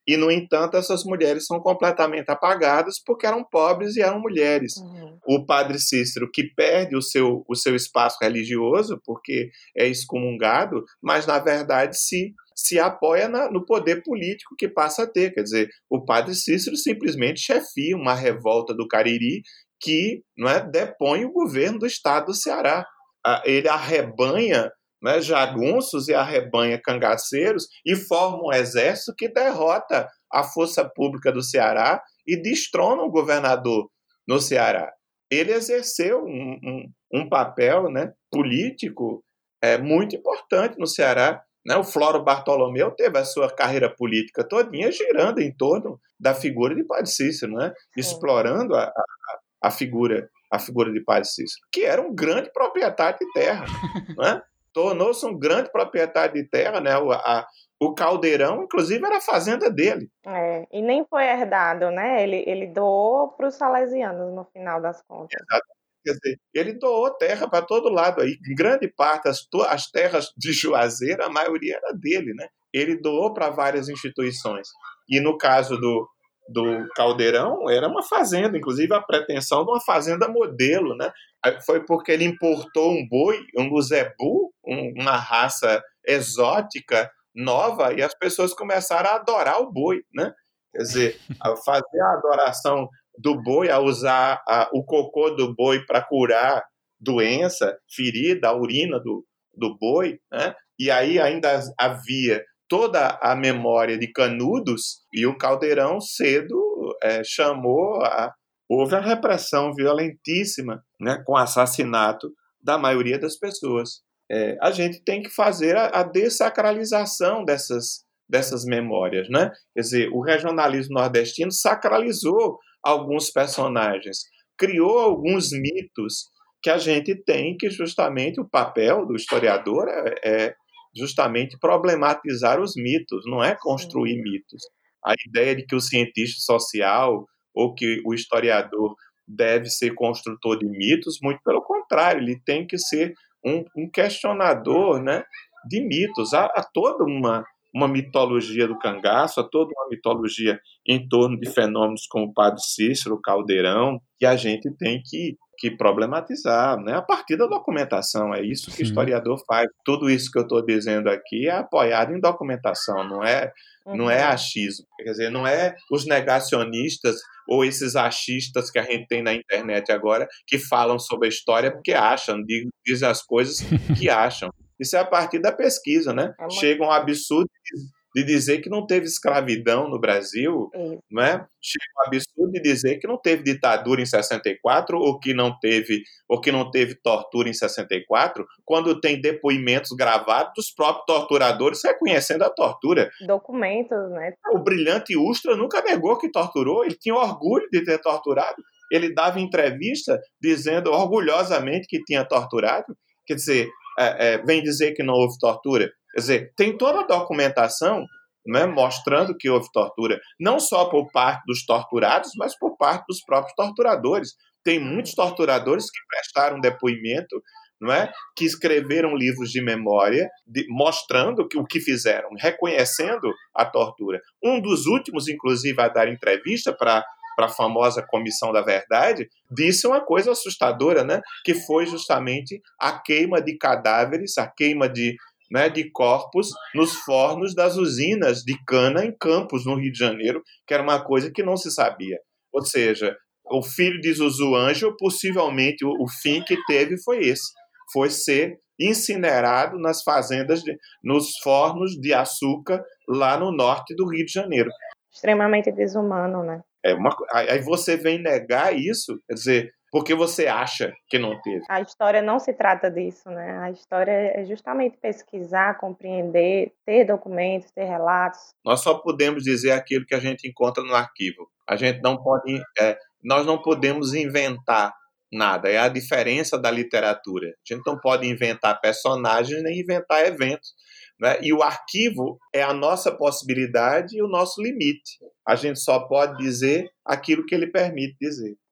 E, no entanto, essas mulheres são completamente apagadas porque eram pobres e eram mulheres. O padre Cícero, que perde o seu espaço religioso porque é excomungado, mas, na verdade, se apoia no poder político que passa a ter. Quer dizer, o padre Cícero simplesmente chefia uma revolta do Cariri que, não é, depõe o governo do estado do Ceará. Ele arrebanha, né, jagunços e arrebanha cangaceiros e forma um exército que derrota a força pública do Ceará e destrona o governador no Ceará. Ele exerceu um papel, né, político muito importante no Ceará. Né? O Floro Bartolomeu teve a sua carreira política todinha girando em torno da figura de Padre Cícero, né? Explorando a figura de Padre Cícero, que era um grande proprietário de terra, né? Tornou-se um grande proprietário de terra, né? O Caldeirão, inclusive, era a fazenda dele. E nem foi herdado, né? Ele doou para os salesianos, no final das contas. Exatamente. Quer dizer, ele doou terra para todo lado. Aí, em grande parte, as terras de Juazeiro, a maioria era dele, né? Ele doou para várias instituições. E no caso do Caldeirão, era uma fazenda, inclusive a pretensão de uma fazenda modelo, né? Foi porque ele importou um boi, um zebu, uma raça exótica, nova, e as pessoas começaram a adorar o boi, né? Quer dizer, a fazer a adoração do boi, a usar o cocô do boi para curar doença, ferida, a urina do boi, né? E aí ainda havia toda a memória de Canudos, e o Caldeirão cedo houve a repressão violentíssima, né, com o assassinato da maioria das pessoas. A gente tem que fazer a dessacralização dessas memórias, né? Quer dizer, o regionalismo nordestino sacralizou alguns personagens, criou alguns mitos que a gente tem, que justamente o papel do historiador é justamente problematizar os mitos, não é construir mitos. A ideia de que o cientista social ou que o historiador deve ser construtor de mitos, muito pelo contrário, ele tem que ser um questionador, né, de mitos. Há toda uma mitologia do cangaço, há toda uma mitologia em torno de fenômenos como o Padre Cícero, o Caldeirão, que a gente tem que problematizar, né? A partir da documentação. É isso que o historiador faz. Tudo isso que eu estou dizendo aqui é apoiado em documentação, não é achismo. Quer dizer, não é os negacionistas ou esses achistas que a gente tem na internet agora que falam sobre a história porque acham, dizem as coisas que acham. Isso é a partir da pesquisa, né? Chega um absurdo de dizer que não teve escravidão no Brasil, não é? Chega um absurdo de dizer que não teve ditadura em 64 ou que não teve tortura em 64, quando tem depoimentos gravados dos próprios torturadores reconhecendo a tortura. Documentos, né? O brilhante Ustra nunca negou que torturou, ele tinha orgulho de ter torturado. Ele dava entrevista dizendo orgulhosamente que tinha torturado. Quer dizer, vem dizer que não houve tortura. Quer dizer, tem toda a documentação, né, mostrando que houve tortura, não só por parte dos torturados, mas por parte dos próprios torturadores. Tem muitos torturadores que prestaram depoimento, não é, que escreveram livros de memória, mostrando o que fizeram, reconhecendo a tortura. Um dos últimos, inclusive, a dar entrevista para a famosa Comissão da Verdade, disse uma coisa assustadora, né, que foi justamente a queima de cadáveres, a queima de corpos nos fornos das usinas de cana em Campos, no Rio de Janeiro, que era uma coisa que não se sabia. Ou seja, o filho de Zuzu Ângelo, possivelmente o fim que teve foi esse, foi ser incinerado nas fazendas, nos fornos de açúcar lá no norte do Rio de Janeiro. Extremamente desumano, né? Aí você vem negar isso, quer dizer, porque você acha que não teve. A história não se trata disso, né? A história é justamente pesquisar, compreender, ter documentos, ter relatos. Nós só podemos dizer aquilo que a gente encontra no arquivo. A gente não pode, nós não podemos inventar nada. É a diferença da literatura. A gente não pode inventar personagens nem inventar eventos, né? E o arquivo é a nossa possibilidade e o nosso limite. A gente só pode dizer aquilo que ele permite dizer.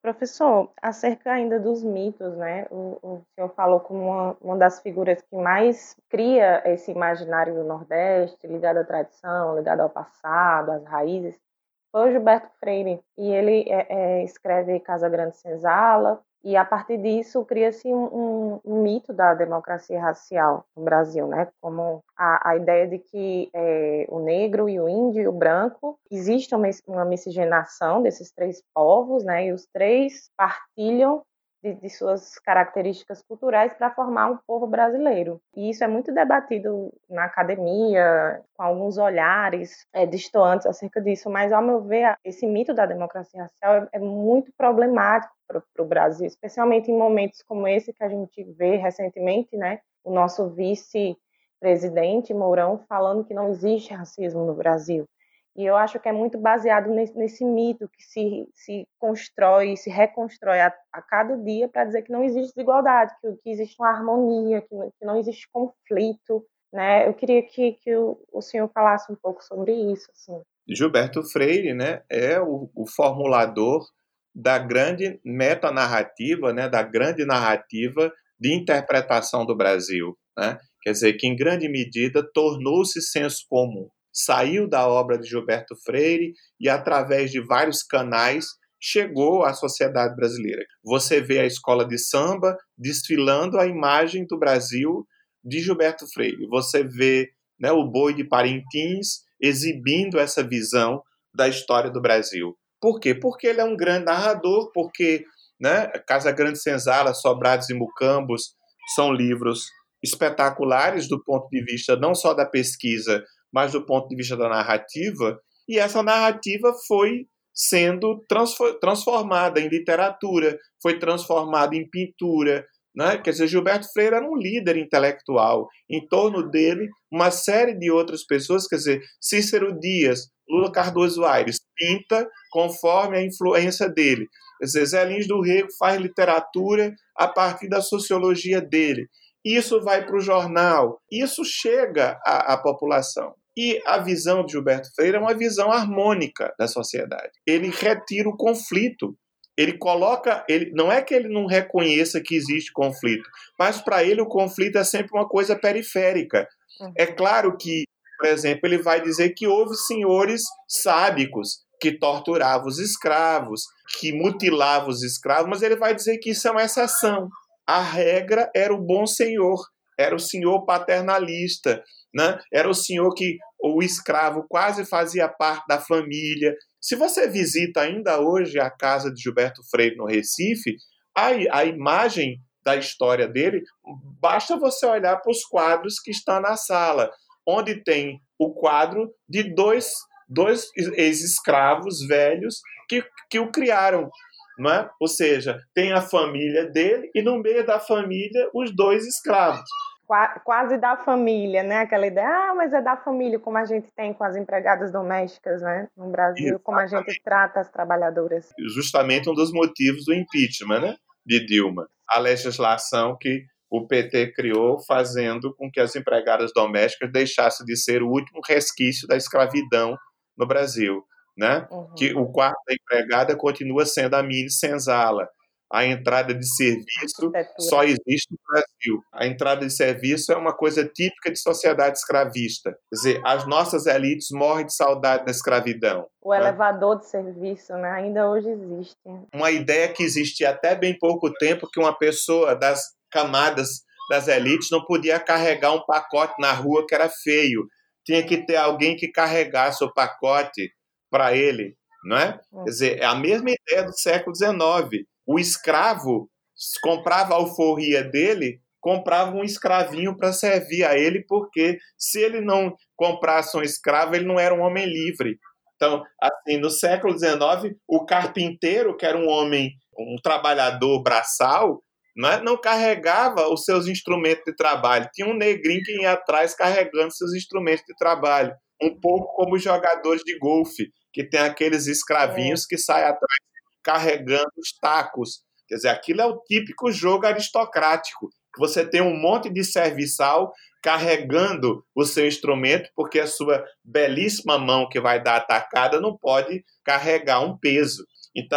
Professor, acerca ainda dos mitos, né? O senhor falou como uma das figuras que mais cria esse imaginário do Nordeste, ligado à tradição, ligado ao passado, às raízes, foi o Gilberto Freire. E ele escreve Casa Grande Senzala, e a partir disso cria-se um mito da democracia racial no Brasil, né? Como a ideia de que o negro e o índio e o branco, existe uma miscigenação desses três povos, né? E os três partilham de suas características culturais para formar um povo brasileiro. E isso é muito debatido na academia, com alguns olhares distantes acerca disso, mas, ao meu ver, esse mito da democracia racial é muito problemático para o Brasil, especialmente em momentos como esse que a gente vê recentemente, né? O nosso vice-presidente, Mourão, falando que não existe racismo no Brasil. E eu acho que é muito baseado nesse mito que se constrói, se reconstrói a cada dia para dizer que não existe desigualdade, que existe uma harmonia, que não existe conflito, né? Eu queria que o senhor falasse um pouco sobre isso. Assim. Gilberto Freire, né, é o formulador da grande metanarrativa, né, da grande narrativa de interpretação do Brasil, né? Quer dizer, que em grande medida tornou-se senso comum. Saiu da obra de Gilberto Freire e, através de vários canais, chegou à sociedade brasileira. Você vê a escola de samba desfilando a imagem do Brasil de Gilberto Freire. Você vê, né, o Boi de Parintins exibindo essa visão da história do Brasil. Por quê? Porque ele é um grande narrador, porque, né, Casa Grande Senzala, Sobrados e Mucambos são livros espetaculares do ponto de vista não só da pesquisa, mas do ponto de vista da narrativa, e essa narrativa foi sendo transformada em literatura, foi transformada em pintura, né? Quer dizer, Gilberto Freire era um líder intelectual, em torno dele uma série de outras pessoas, quer dizer, Cícero Dias, Lula Cardoso Aires, pinta conforme a influência dele, quer dizer, Zé Lins do Rego faz literatura a partir da sociologia dele, isso vai para o jornal, isso chega à população. E a visão de Gilberto Freire é uma visão harmônica da sociedade. Ele retira o conflito. Ele coloca... não é que ele não reconheça que existe conflito, mas para ele o conflito é sempre uma coisa periférica. É claro que, por exemplo, ele vai dizer que houve senhores sádicos que torturavam os escravos, que mutilavam os escravos, mas ele vai dizer que isso é uma exceção. A regra era o bom senhor, era o senhor paternalista, né? Era o senhor que o escravo quase fazia parte da família. Se você visita ainda hoje a casa de Gilberto Freire no Recife, a imagem da história dele, basta você olhar para os quadros que estão na sala, onde tem o quadro de dois ex-escravos velhos que o criaram. Não é? Ou seja, tem a família dele e no meio da família os dois escravos. Quase da família, né? Aquela ideia, mas é da família, como a gente tem com as empregadas domésticas, né? No Brasil, exatamente. Como a gente trata as trabalhadoras. Justamente um dos motivos do impeachment, né? De Dilma. A legislação que o PT criou fazendo com que as empregadas domésticas deixassem de ser o último resquício da escravidão no Brasil. Né? Que o quarto da empregada continua sendo a mini senzala. A entrada de serviço só existe no Brasil. A entrada de serviço é uma coisa típica de sociedade escravista. Quer dizer, as nossas elites morrem de saudade da escravidão. O elevador de serviço, né? Ainda hoje existe. Uma ideia que existia até bem pouco tempo, que uma pessoa das camadas das elites não podia carregar um pacote na rua que era feio. Tinha que ter alguém que carregasse o pacote para ele, não é? Quer dizer, é a mesma ideia do século XIX. O escravo comprava a alforria dele, comprava um escravinho para servir a ele, porque se ele não comprasse um escravo, ele não era um homem livre. Então, assim, no século XIX, o carpinteiro, que era um homem, um trabalhador braçal, não carregava os seus instrumentos de trabalho. Tinha um negrinho que ia atrás carregando seus instrumentos de trabalho. Um pouco como os jogadores de golfe, que tem aqueles escravinhos que saem atrás carregando os tacos. Quer dizer, aquilo é o típico jogo aristocrático, que você tem um monte de serviçal carregando o seu instrumento, porque a sua belíssima mão que vai dar a tacada não pode carregar um peso. Então,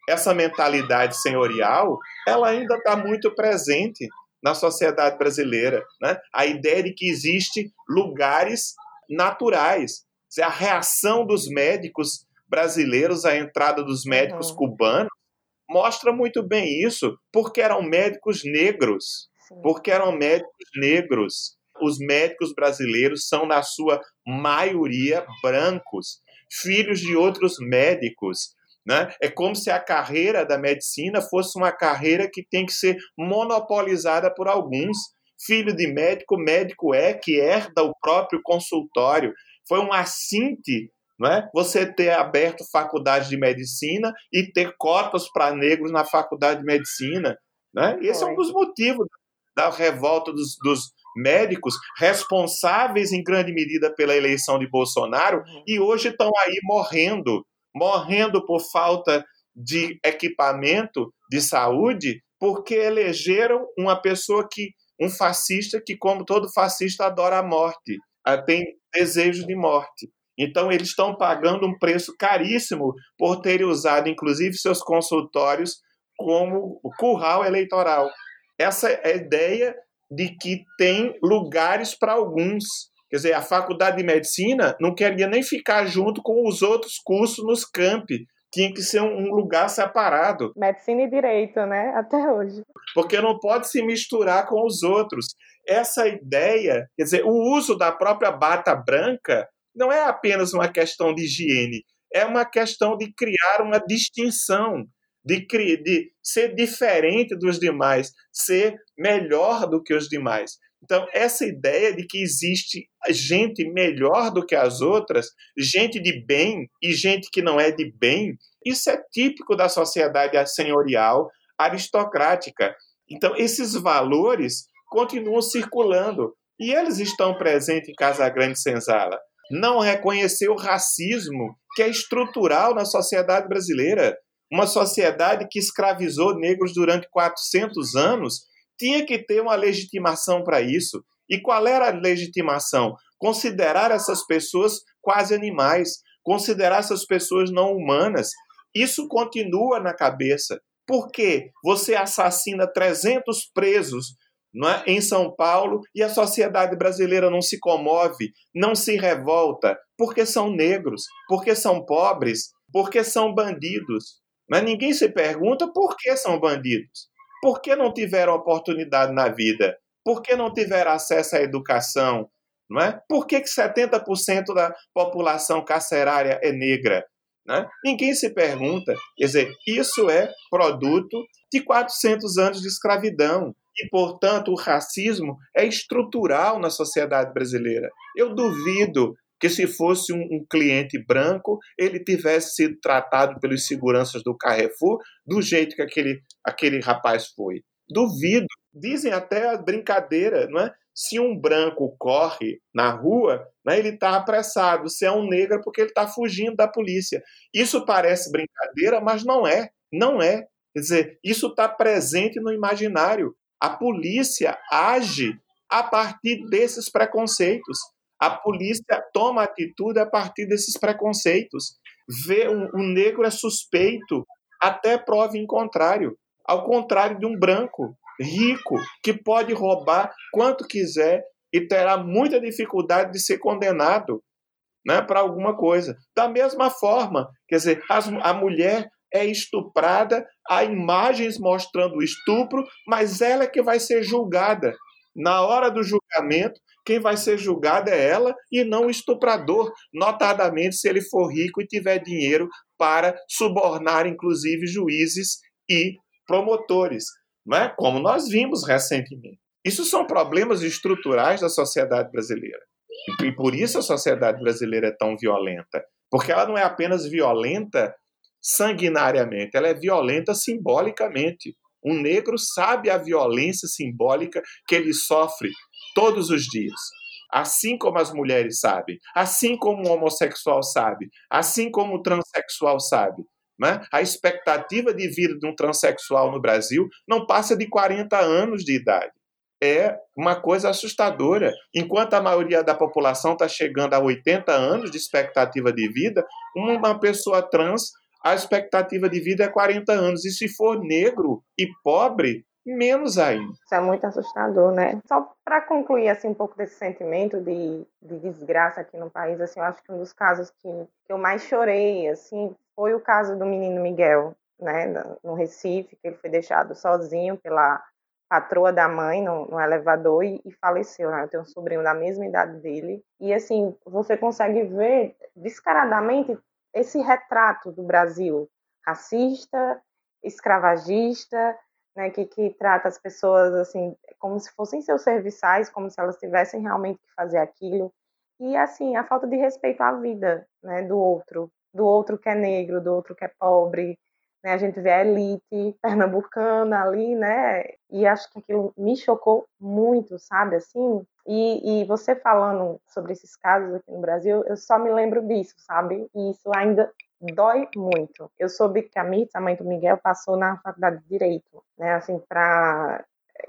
essa mentalidade senhorial, ela ainda está muito presente na sociedade brasileira, né? A ideia de que existem lugares naturais. A reação dos médicos brasileiros à entrada dos médicos cubanos mostra muito bem isso, porque eram médicos negros. Porque eram médicos negros. Os médicos brasileiros são, na sua maioria, brancos, filhos de outros médicos. Né? É como se a carreira da medicina fosse uma carreira que tem que ser monopolizada por alguns. Filho de médico, médico que herda o próprio consultório. Foi um assinte, não é? Você ter aberto faculdade de medicina e ter cotas para negros na faculdade de medicina. Né? Esse é um dos motivos da revolta dos médicos, responsáveis em grande medida pela eleição de Bolsonaro, e hoje estão aí morrendo por falta de equipamento de saúde, porque elegeram um fascista que, como todo fascista, adora a morte, tem desejo de morte. Então, eles estão pagando um preço caríssimo por terem usado, inclusive, seus consultórios como curral eleitoral. Essa é a ideia de que tem lugares para alguns. Quer dizer, a faculdade de medicina não queria nem ficar junto com os outros cursos nos campi. Tinha que ser um lugar separado. Medicina e direito, né? Até hoje. Porque não pode se misturar com os outros. Essa ideia, quer dizer, o uso da própria bata branca não é apenas uma questão de higiene, é uma questão de criar uma distinção, de ser diferente dos demais, ser melhor do que os demais. Então, essa ideia de que existe gente melhor do que as outras, gente de bem e gente que não é de bem, isso é típico da sociedade senhorial, aristocrática. Então, esses valores continuam circulando e eles estão presentes em Casagrande Senzala. Não reconhecer o racismo que é estrutural na sociedade brasileira. Uma sociedade que escravizou negros durante 400 anos tinha que ter uma legitimação para isso. E qual era a legitimação? Considerar essas pessoas quase animais, considerar essas pessoas não humanas. Isso continua na cabeça. Por quê? Você assassina 300 presos, não é, em São Paulo e a sociedade brasileira não se comove, não se revolta, porque são negros, porque são pobres, porque são bandidos. Mas ninguém se pergunta por que são bandidos. Por que não tiveram oportunidade na vida? Por que não tiveram acesso à educação? Não é? Por que 70% da população carcerária é negra? Não é? Ninguém se pergunta. Quer dizer, isso é produto de 400 anos de escravidão. E, portanto, o racismo é estrutural na sociedade brasileira. Eu duvido que, se fosse um cliente branco, ele tivesse sido tratado pelos seguranças do Carrefour do jeito que aquele rapaz foi. Duvido. Dizem até a brincadeira, não é? Se um branco corre na rua, né, ele está apressado. Se é um negro, é porque ele está fugindo da polícia. Isso parece brincadeira, mas não é. Não é. Quer dizer, isso está presente no imaginário. A polícia age a partir desses preconceitos. A polícia toma atitude a partir desses preconceitos. Vê um negro é suspeito até prova em contrário. Ao contrário de um branco rico que pode roubar quanto quiser e terá muita dificuldade de ser condenado, né, para alguma coisa. Da mesma forma, quer dizer, a mulher é estuprada, há imagens mostrando o estupro, mas ela é que vai ser julgada. Na hora do julgamento, quem vai ser julgada é ela e não o estuprador, notadamente se ele for rico e tiver dinheiro para subornar, inclusive, juízes e promotores, não é? Como nós vimos recentemente. Isso são problemas estruturais da sociedade brasileira. E por isso a sociedade brasileira é tão violenta. Porque ela não é apenas violenta sanguinariamente, ela é violenta simbolicamente. Um negro sabe a violência simbólica que ele sofre todos os dias. Assim como as mulheres sabem, assim como o homossexual sabe, assim como o transexual sabe. Né? A expectativa de vida de um transexual no Brasil não passa de 40 anos de idade. É uma coisa assustadora. Enquanto a maioria da população está chegando a 80 anos de expectativa de vida, uma pessoa trans a expectativa de vida é 40 anos. E se for negro e pobre, menos ainda. Isso é muito assustador, né? Só para concluir assim, um pouco desse sentimento de desgraça aqui no país, assim, eu acho que um dos casos que eu mais chorei assim, foi o caso do menino Miguel, né, no Recife, que ele foi deixado sozinho pela patroa da mãe no elevador e faleceu, né? Eu tenho um sobrinho da mesma idade dele. E assim, você consegue ver descaradamente esse retrato do Brasil racista, escravagista, né, que trata as pessoas assim como se fossem seus serviçais, como se elas tivessem realmente que fazer aquilo. E assim, a falta de respeito à vida, né, do outro que é negro, do outro que é pobre, né? A gente vê a elite pernambucana ali, né? E acho que aquilo me chocou muito, sabe, assim? E você falando sobre esses casos aqui no Brasil, eu só me lembro disso, sabe? E isso ainda dói muito. Eu soube que a Mirtz, a mãe do Miguel, passou na faculdade de Direito, né? Assim, para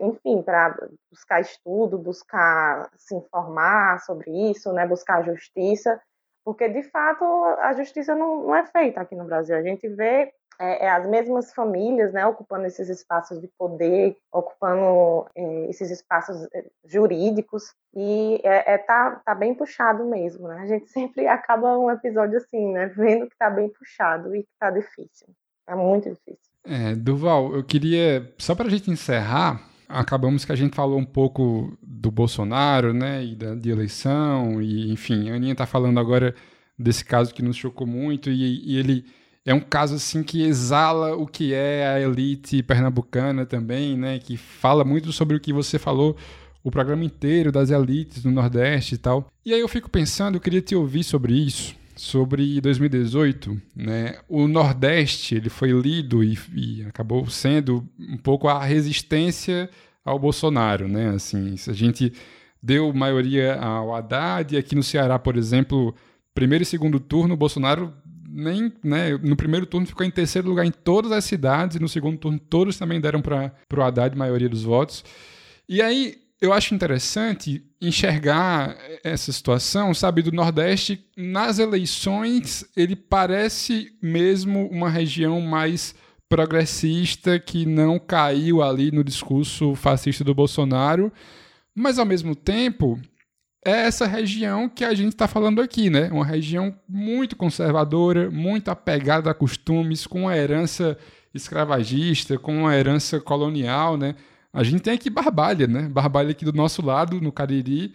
buscar estudo, buscar se informar sobre isso, né? Buscar justiça, porque de fato a justiça não é feita aqui no Brasil. A gente vê as mesmas famílias, né, ocupando esses espaços de poder, ocupando esses espaços jurídicos, e tá bem puxado mesmo, né? A gente sempre acaba um episódio assim, né, vendo que tá bem puxado e que tá difícil. É muito difícil. Durval, eu queria, só para a gente encerrar, acabamos que a gente falou um pouco do Bolsonaro, né, e de eleição, e enfim, a Aninha está falando agora desse caso que nos chocou muito, e ele é um caso assim que exala o que é a elite pernambucana também, né, que fala muito sobre o que você falou o programa inteiro das elites do Nordeste e tal. E aí eu fico pensando, eu queria te ouvir sobre isso, sobre 2018, né? O Nordeste, ele foi lido e acabou sendo um pouco a resistência ao Bolsonaro, né? Assim, se a gente deu maioria ao Haddad, e aqui no Ceará, por exemplo, primeiro e segundo turno, o Bolsonaro nem, né, no primeiro turno ficou em terceiro lugar em todas as cidades, e no segundo turno todos também deram para o Haddad a maioria dos votos. E aí eu acho interessante enxergar essa situação, sabe, do Nordeste. Nas eleições, ele parece mesmo uma região mais progressista, que não caiu ali no discurso fascista do Bolsonaro, mas, ao mesmo tempo, é essa região que a gente está falando aqui, né? Uma região muito conservadora, muito apegada a costumes, com uma herança escravagista, com uma herança colonial, né? A gente tem aqui Barbalha, né? Barbalha aqui do nosso lado, no Cariri,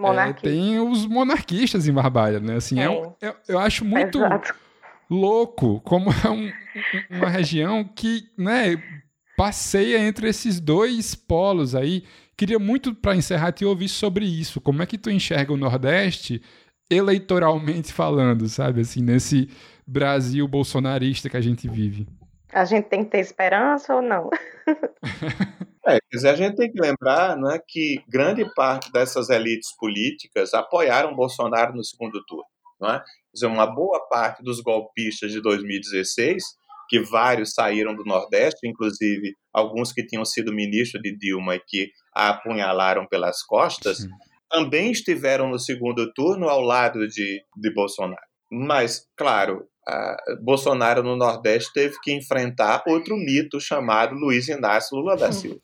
tem os monarquistas em Barbalha, né? Assim, eu acho muito louco como é uma região que, né, passeia entre esses dois polos aí. Queria muito, para encerrar, te ouvir sobre isso. Como é que tu enxerga o Nordeste eleitoralmente falando, sabe? Assim, nesse Brasil bolsonarista que a gente vive. A gente tem que ter esperança ou não? Quer dizer, a gente tem que lembrar, né, que grande parte dessas elites políticas apoiaram Bolsonaro no segundo turno. Não é? Quer dizer, uma boa parte dos golpistas de 2016, que vários saíram do Nordeste, inclusive alguns que tinham sido ministros de Dilma e que a apunhalaram pelas costas, sim, também estiveram no segundo turno ao lado de Bolsonaro. Mas, claro, Bolsonaro no Nordeste teve que enfrentar outro mito chamado Luiz Inácio Lula da Silva.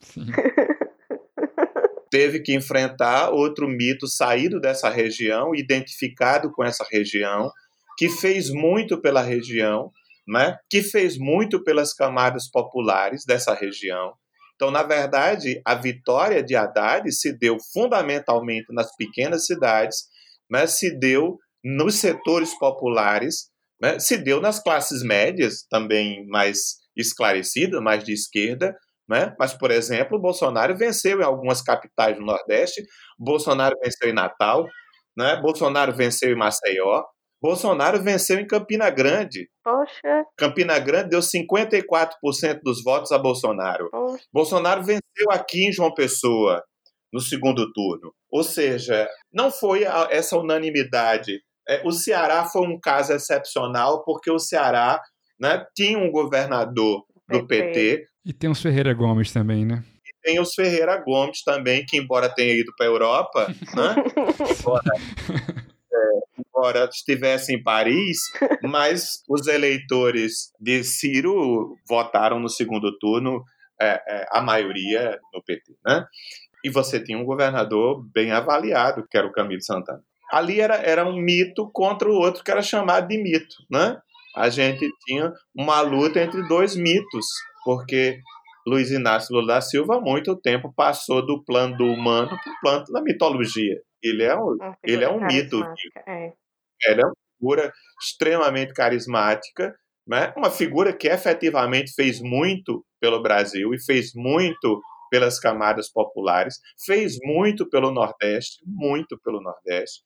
Teve que enfrentar outro mito saído dessa região, identificado com essa região, que fez muito pela região, né? Que fez muito pelas camadas populares dessa região. Então, na verdade, a vitória de Haddad se deu fundamentalmente nas pequenas cidades, né? Se deu nos setores populares, né? Se deu nas classes médias, também mais esclarecidas, mais de esquerda, né? Mas, por exemplo, o Bolsonaro venceu em algumas capitais do Nordeste, Bolsonaro venceu em Natal, né? Bolsonaro venceu em Maceió, Bolsonaro venceu em Campina Grande. Poxa. Campina Grande deu 54% dos votos a Bolsonaro. Poxa. Bolsonaro venceu aqui em João Pessoa, no segundo turno. Ou seja, não foi essa unanimidade. O Ceará foi um caso excepcional, porque o Ceará, né, tinha um governador do PT. E tem os Ferreira Gomes também, né? E tem os Ferreira Gomes também, que embora tenha ido para a Europa, né, embora agora estivesse em Paris, mas os eleitores de Ciro votaram no segundo turno, a maioria no PT, né? E você tinha um governador bem avaliado, que era o Camilo Santana. Ali era um mito contra o outro que era chamado de mito, né? A gente tinha uma luta entre dois mitos, porque Luiz Inácio Lula da Silva há muito tempo passou do plano do humano para o plano da mitologia. Ele é um mito. Ele é uma figura extremamente carismática, né? Uma figura que efetivamente fez muito pelo Brasil e fez muito pelas camadas populares, fez muito pelo Nordeste, muito pelo Nordeste.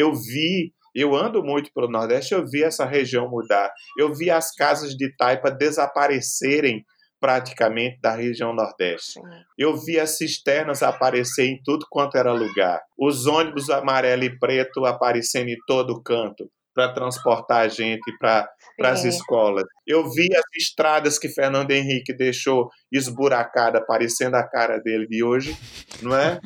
Eu ando muito pelo Nordeste, eu vi essa região mudar, eu vi as casas de taipa desaparecerem praticamente da região Nordeste. Eu vi as cisternas aparecer em tudo quanto era lugar, os ônibus amarelo e preto aparecendo em todo canto para transportar a gente para as escolas. Eu vi as estradas que Fernando Henrique deixou esburacada, parecendo a cara dele de hoje, não é?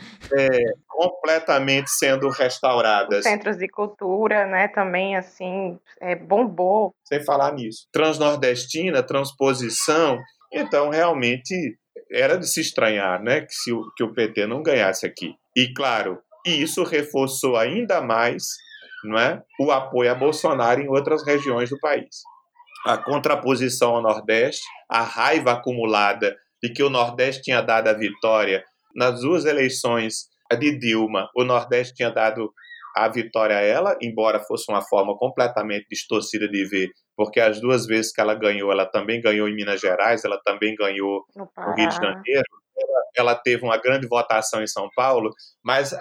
Completamente sendo restauradas. Os centros de cultura, né, também, assim, bombou. Sem falar nisso. Transnordestina, transposição. Então, realmente, era de se estranhar, né, que o PT não ganhasse aqui. E, claro, isso reforçou ainda mais, não é, o apoio a Bolsonaro em outras regiões do país. A contraposição ao Nordeste, a raiva acumulada de que o Nordeste tinha dado a vitória nas duas eleições de Dilma, o Nordeste tinha dado a vitória a ela, embora fosse uma forma completamente distorcida de ver, porque as duas vezes que ela ganhou, ela também ganhou em Minas Gerais, ela também ganhou no Rio de Janeiro, ela teve uma grande votação em São Paulo, mas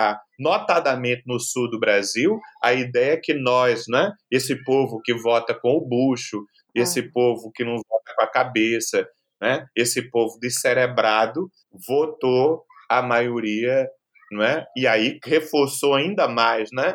notadamente no sul do Brasil, a ideia é que nós, né, esse povo que vota com o bucho, esse povo que não vota com a cabeça, né, esse povo descerebrado, votou a maioria, não é? E aí reforçou ainda mais, né,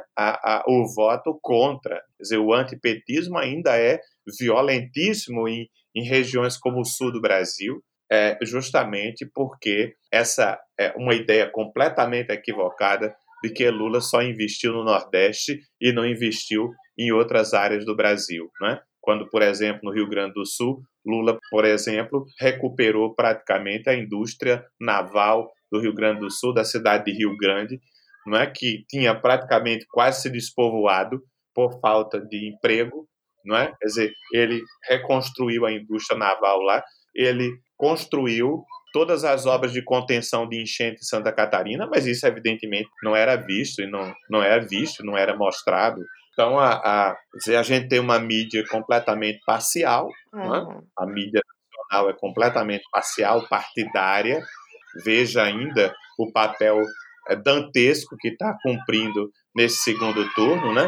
o voto contra. Quer dizer, o antipetismo ainda é violentíssimo em regiões como o sul do Brasil, justamente porque essa é uma ideia completamente equivocada de que Lula só investiu no Nordeste e não investiu em outras áreas do Brasil, né? Quando, por exemplo, no Rio Grande do Sul, Lula, por exemplo, recuperou praticamente a indústria naval do Rio Grande do Sul, da cidade de Rio Grande, não é, que tinha praticamente quase se despovoado por falta de emprego, não é? Quer dizer, ele reconstruiu a indústria naval lá, ele construiu todas as obras de contenção de enchente em Santa Catarina, mas isso evidentemente não era visto e não era mostrado. Então a gente tem uma mídia completamente parcial, não é? A mídia nacional é completamente parcial, partidária. Veja ainda o papel dantesco que está cumprindo nesse segundo turno, né?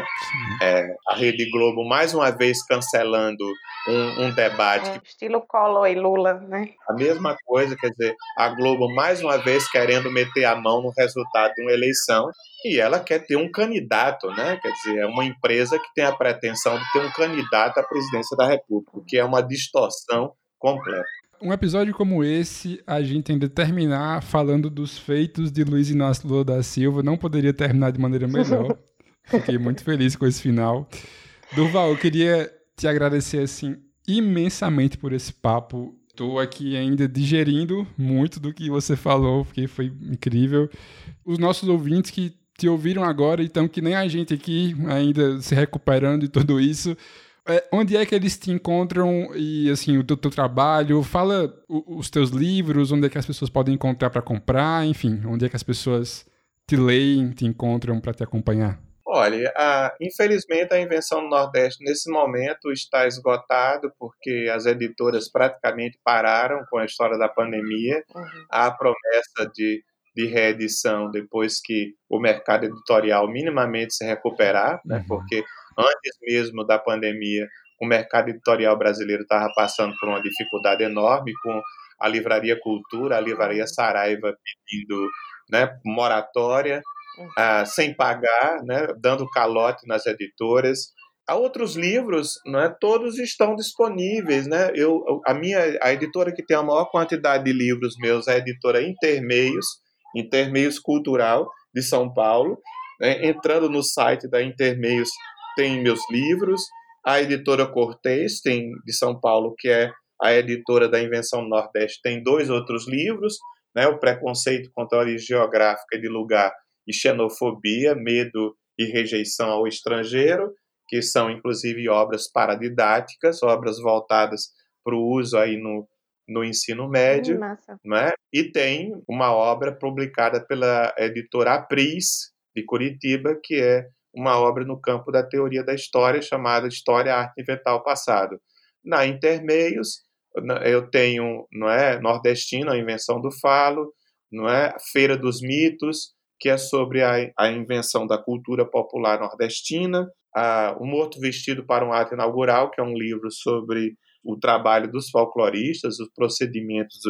A Rede Globo mais uma vez cancelando um debate. Estilo Collor e Lula, né? A mesma coisa, quer dizer, a Globo mais uma vez querendo meter a mão no resultado de uma eleição e ela quer ter um candidato, né? Quer dizer, é uma empresa que tem a pretensão de ter um candidato à presidência da República, o que é uma distorção completa. Um episódio como esse, a gente tem de terminar falando dos feitos de Luiz Inácio Lula da Silva. Não poderia terminar de maneira melhor. Fiquei muito feliz com esse final. Durval, eu queria te agradecer assim, imensamente por esse papo. Estou aqui ainda digerindo muito do que você falou, porque foi incrível. Os nossos ouvintes que te ouviram agora, então que nem a gente aqui ainda se recuperando de tudo isso, onde é que eles te encontram e, assim, o teu trabalho? Fala os teus livros, onde é que as pessoas podem encontrar para comprar, enfim, onde é que as pessoas te leem, te encontram para te acompanhar? Olha, infelizmente a Invenção do Nordeste nesse momento está esgotado porque as editoras praticamente pararam com a história da pandemia. Há promessa de reedição depois que o mercado editorial minimamente se recuperar, né? Porque antes mesmo da pandemia, o mercado editorial brasileiro estava passando por uma dificuldade enorme, com a Livraria Cultura, a Livraria Saraiva pedindo, né, moratória, sem pagar, né, dando calote nas editoras. Há outros livros, né, todos estão disponíveis. Né? A editora que tem a maior quantidade de livros meus é a editora Intermeios Cultural, de São Paulo. Entrando no site da Intermeios, tem meus livros, a editora Cortez, tem, de São Paulo, que é a editora da Invenção do Nordeste, tem 2 outros livros, né, O Preconceito contra a Origem Geográfica de Lugar e Xenofobia, Medo e Rejeição ao Estrangeiro, que são, inclusive, obras paradidáticas, obras voltadas para o uso aí no ensino médio, né? E tem uma obra publicada pela editora Apris, de Curitiba, que é uma obra no campo da teoria da história, chamada História, Arte e Inventar o Passado. Na Intermeios, eu tenho, não é, Nordestino, a Invenção do Falo, não é, Feira dos Mitos, que é sobre a invenção da cultura popular nordestina, O Morto Vestido para um Ato Inaugural, que é um livro sobre o trabalho dos folcloristas, os procedimentos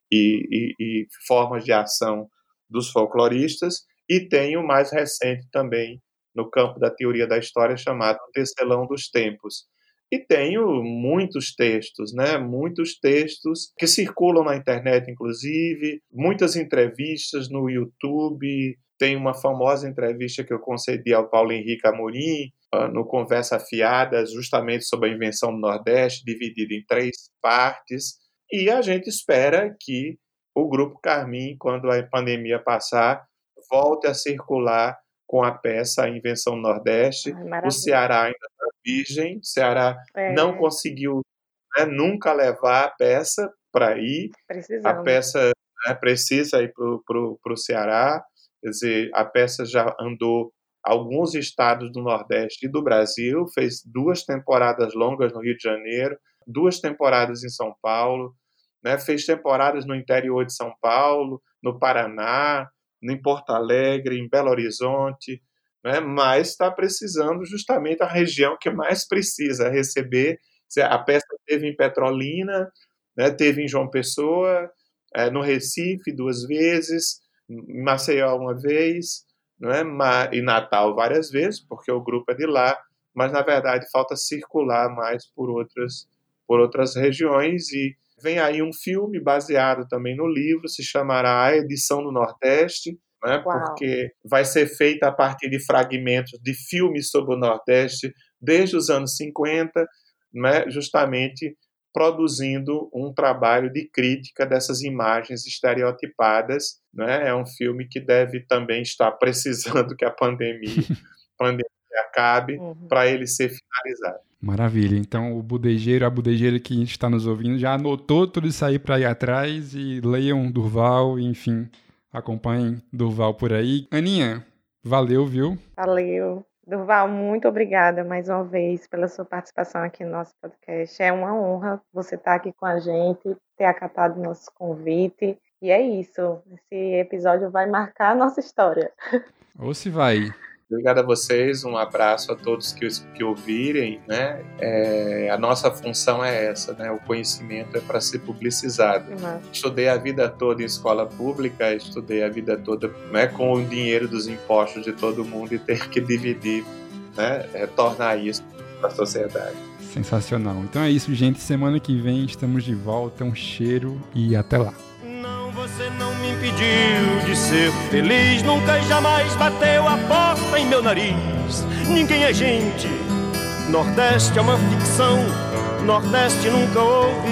e formas de ação dos folcloristas, e tem o mais recente também, no campo da teoria da história, chamado Tecelão dos Tempos. E tenho muitos textos, né? Muitos textos que circulam na internet, inclusive, muitas entrevistas no YouTube. Tem uma famosa entrevista que eu concedi ao Paulo Henrique Amorim, no Conversa Fiada, justamente sobre a invenção do Nordeste, dividida em 3 partes. E a gente espera que o Grupo Carmim, quando a pandemia passar, volte a circular com a peça A Invenção do Nordeste. O Ceará ainda está virgem, o Ceará não conseguiu, né, nunca levar a peça para ir. A peça, né, precisa ir para o Ceará, quer dizer, a peça já andou alguns estados do Nordeste e do Brasil, fez 2 temporadas longas no Rio de Janeiro, 2 temporadas em São Paulo, né, fez temporadas no interior de São Paulo, no Paraná, em Porto Alegre, em Belo Horizonte, né? Mas está precisando justamente a região que mais precisa receber. A peça teve em Petrolina, né? Teve em João Pessoa, no Recife 2 vezes, em Maceió 1 vez, né? Em Natal várias vezes, porque o grupo é de lá, mas na verdade falta circular mais por outras regiões. E vem aí um filme baseado também no livro, se chamará A Edição do Nordeste, né, porque vai ser feita a partir de fragmentos de filmes sobre o Nordeste desde os anos 50, né, justamente produzindo um trabalho de crítica dessas imagens estereotipadas. Né? É um filme que deve também estar precisando que a pandemia acabe para ele ser finalizado. Maravilha. Então, o budejeiro, a budejeira que está nos ouvindo já anotou tudo isso aí para ir atrás e leiam Durval, enfim, acompanhem Durval por aí. Aninha, valeu, viu? Valeu. Durval, muito obrigada mais uma vez pela sua participação aqui no nosso podcast. É uma honra você estar aqui com a gente, ter acatado o nosso convite. E é isso. Esse episódio vai marcar a nossa história. Ou se vai. Obrigado a vocês, um abraço a todos que ouvirem, né? A nossa função é essa, né? O conhecimento é para ser publicizado. Estudei a vida toda em escola pública, estudei a vida toda, né, com o dinheiro dos impostos de todo mundo e ter que dividir, né? Tornar isso para a sociedade. Sensacional. Então é isso, gente. Semana que vem estamos de volta. Um cheiro e até lá. Você não me impediu de ser feliz, nunca e jamais bateu a porta em meu nariz. Ninguém é gente, Nordeste é uma ficção, Nordeste nunca houve.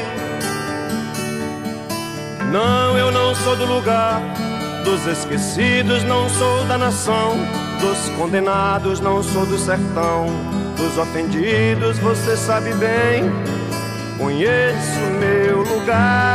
Não, eu não sou do lugar dos esquecidos, não sou da nação dos condenados, não sou do sertão dos ofendidos, você sabe bem, conheço meu lugar.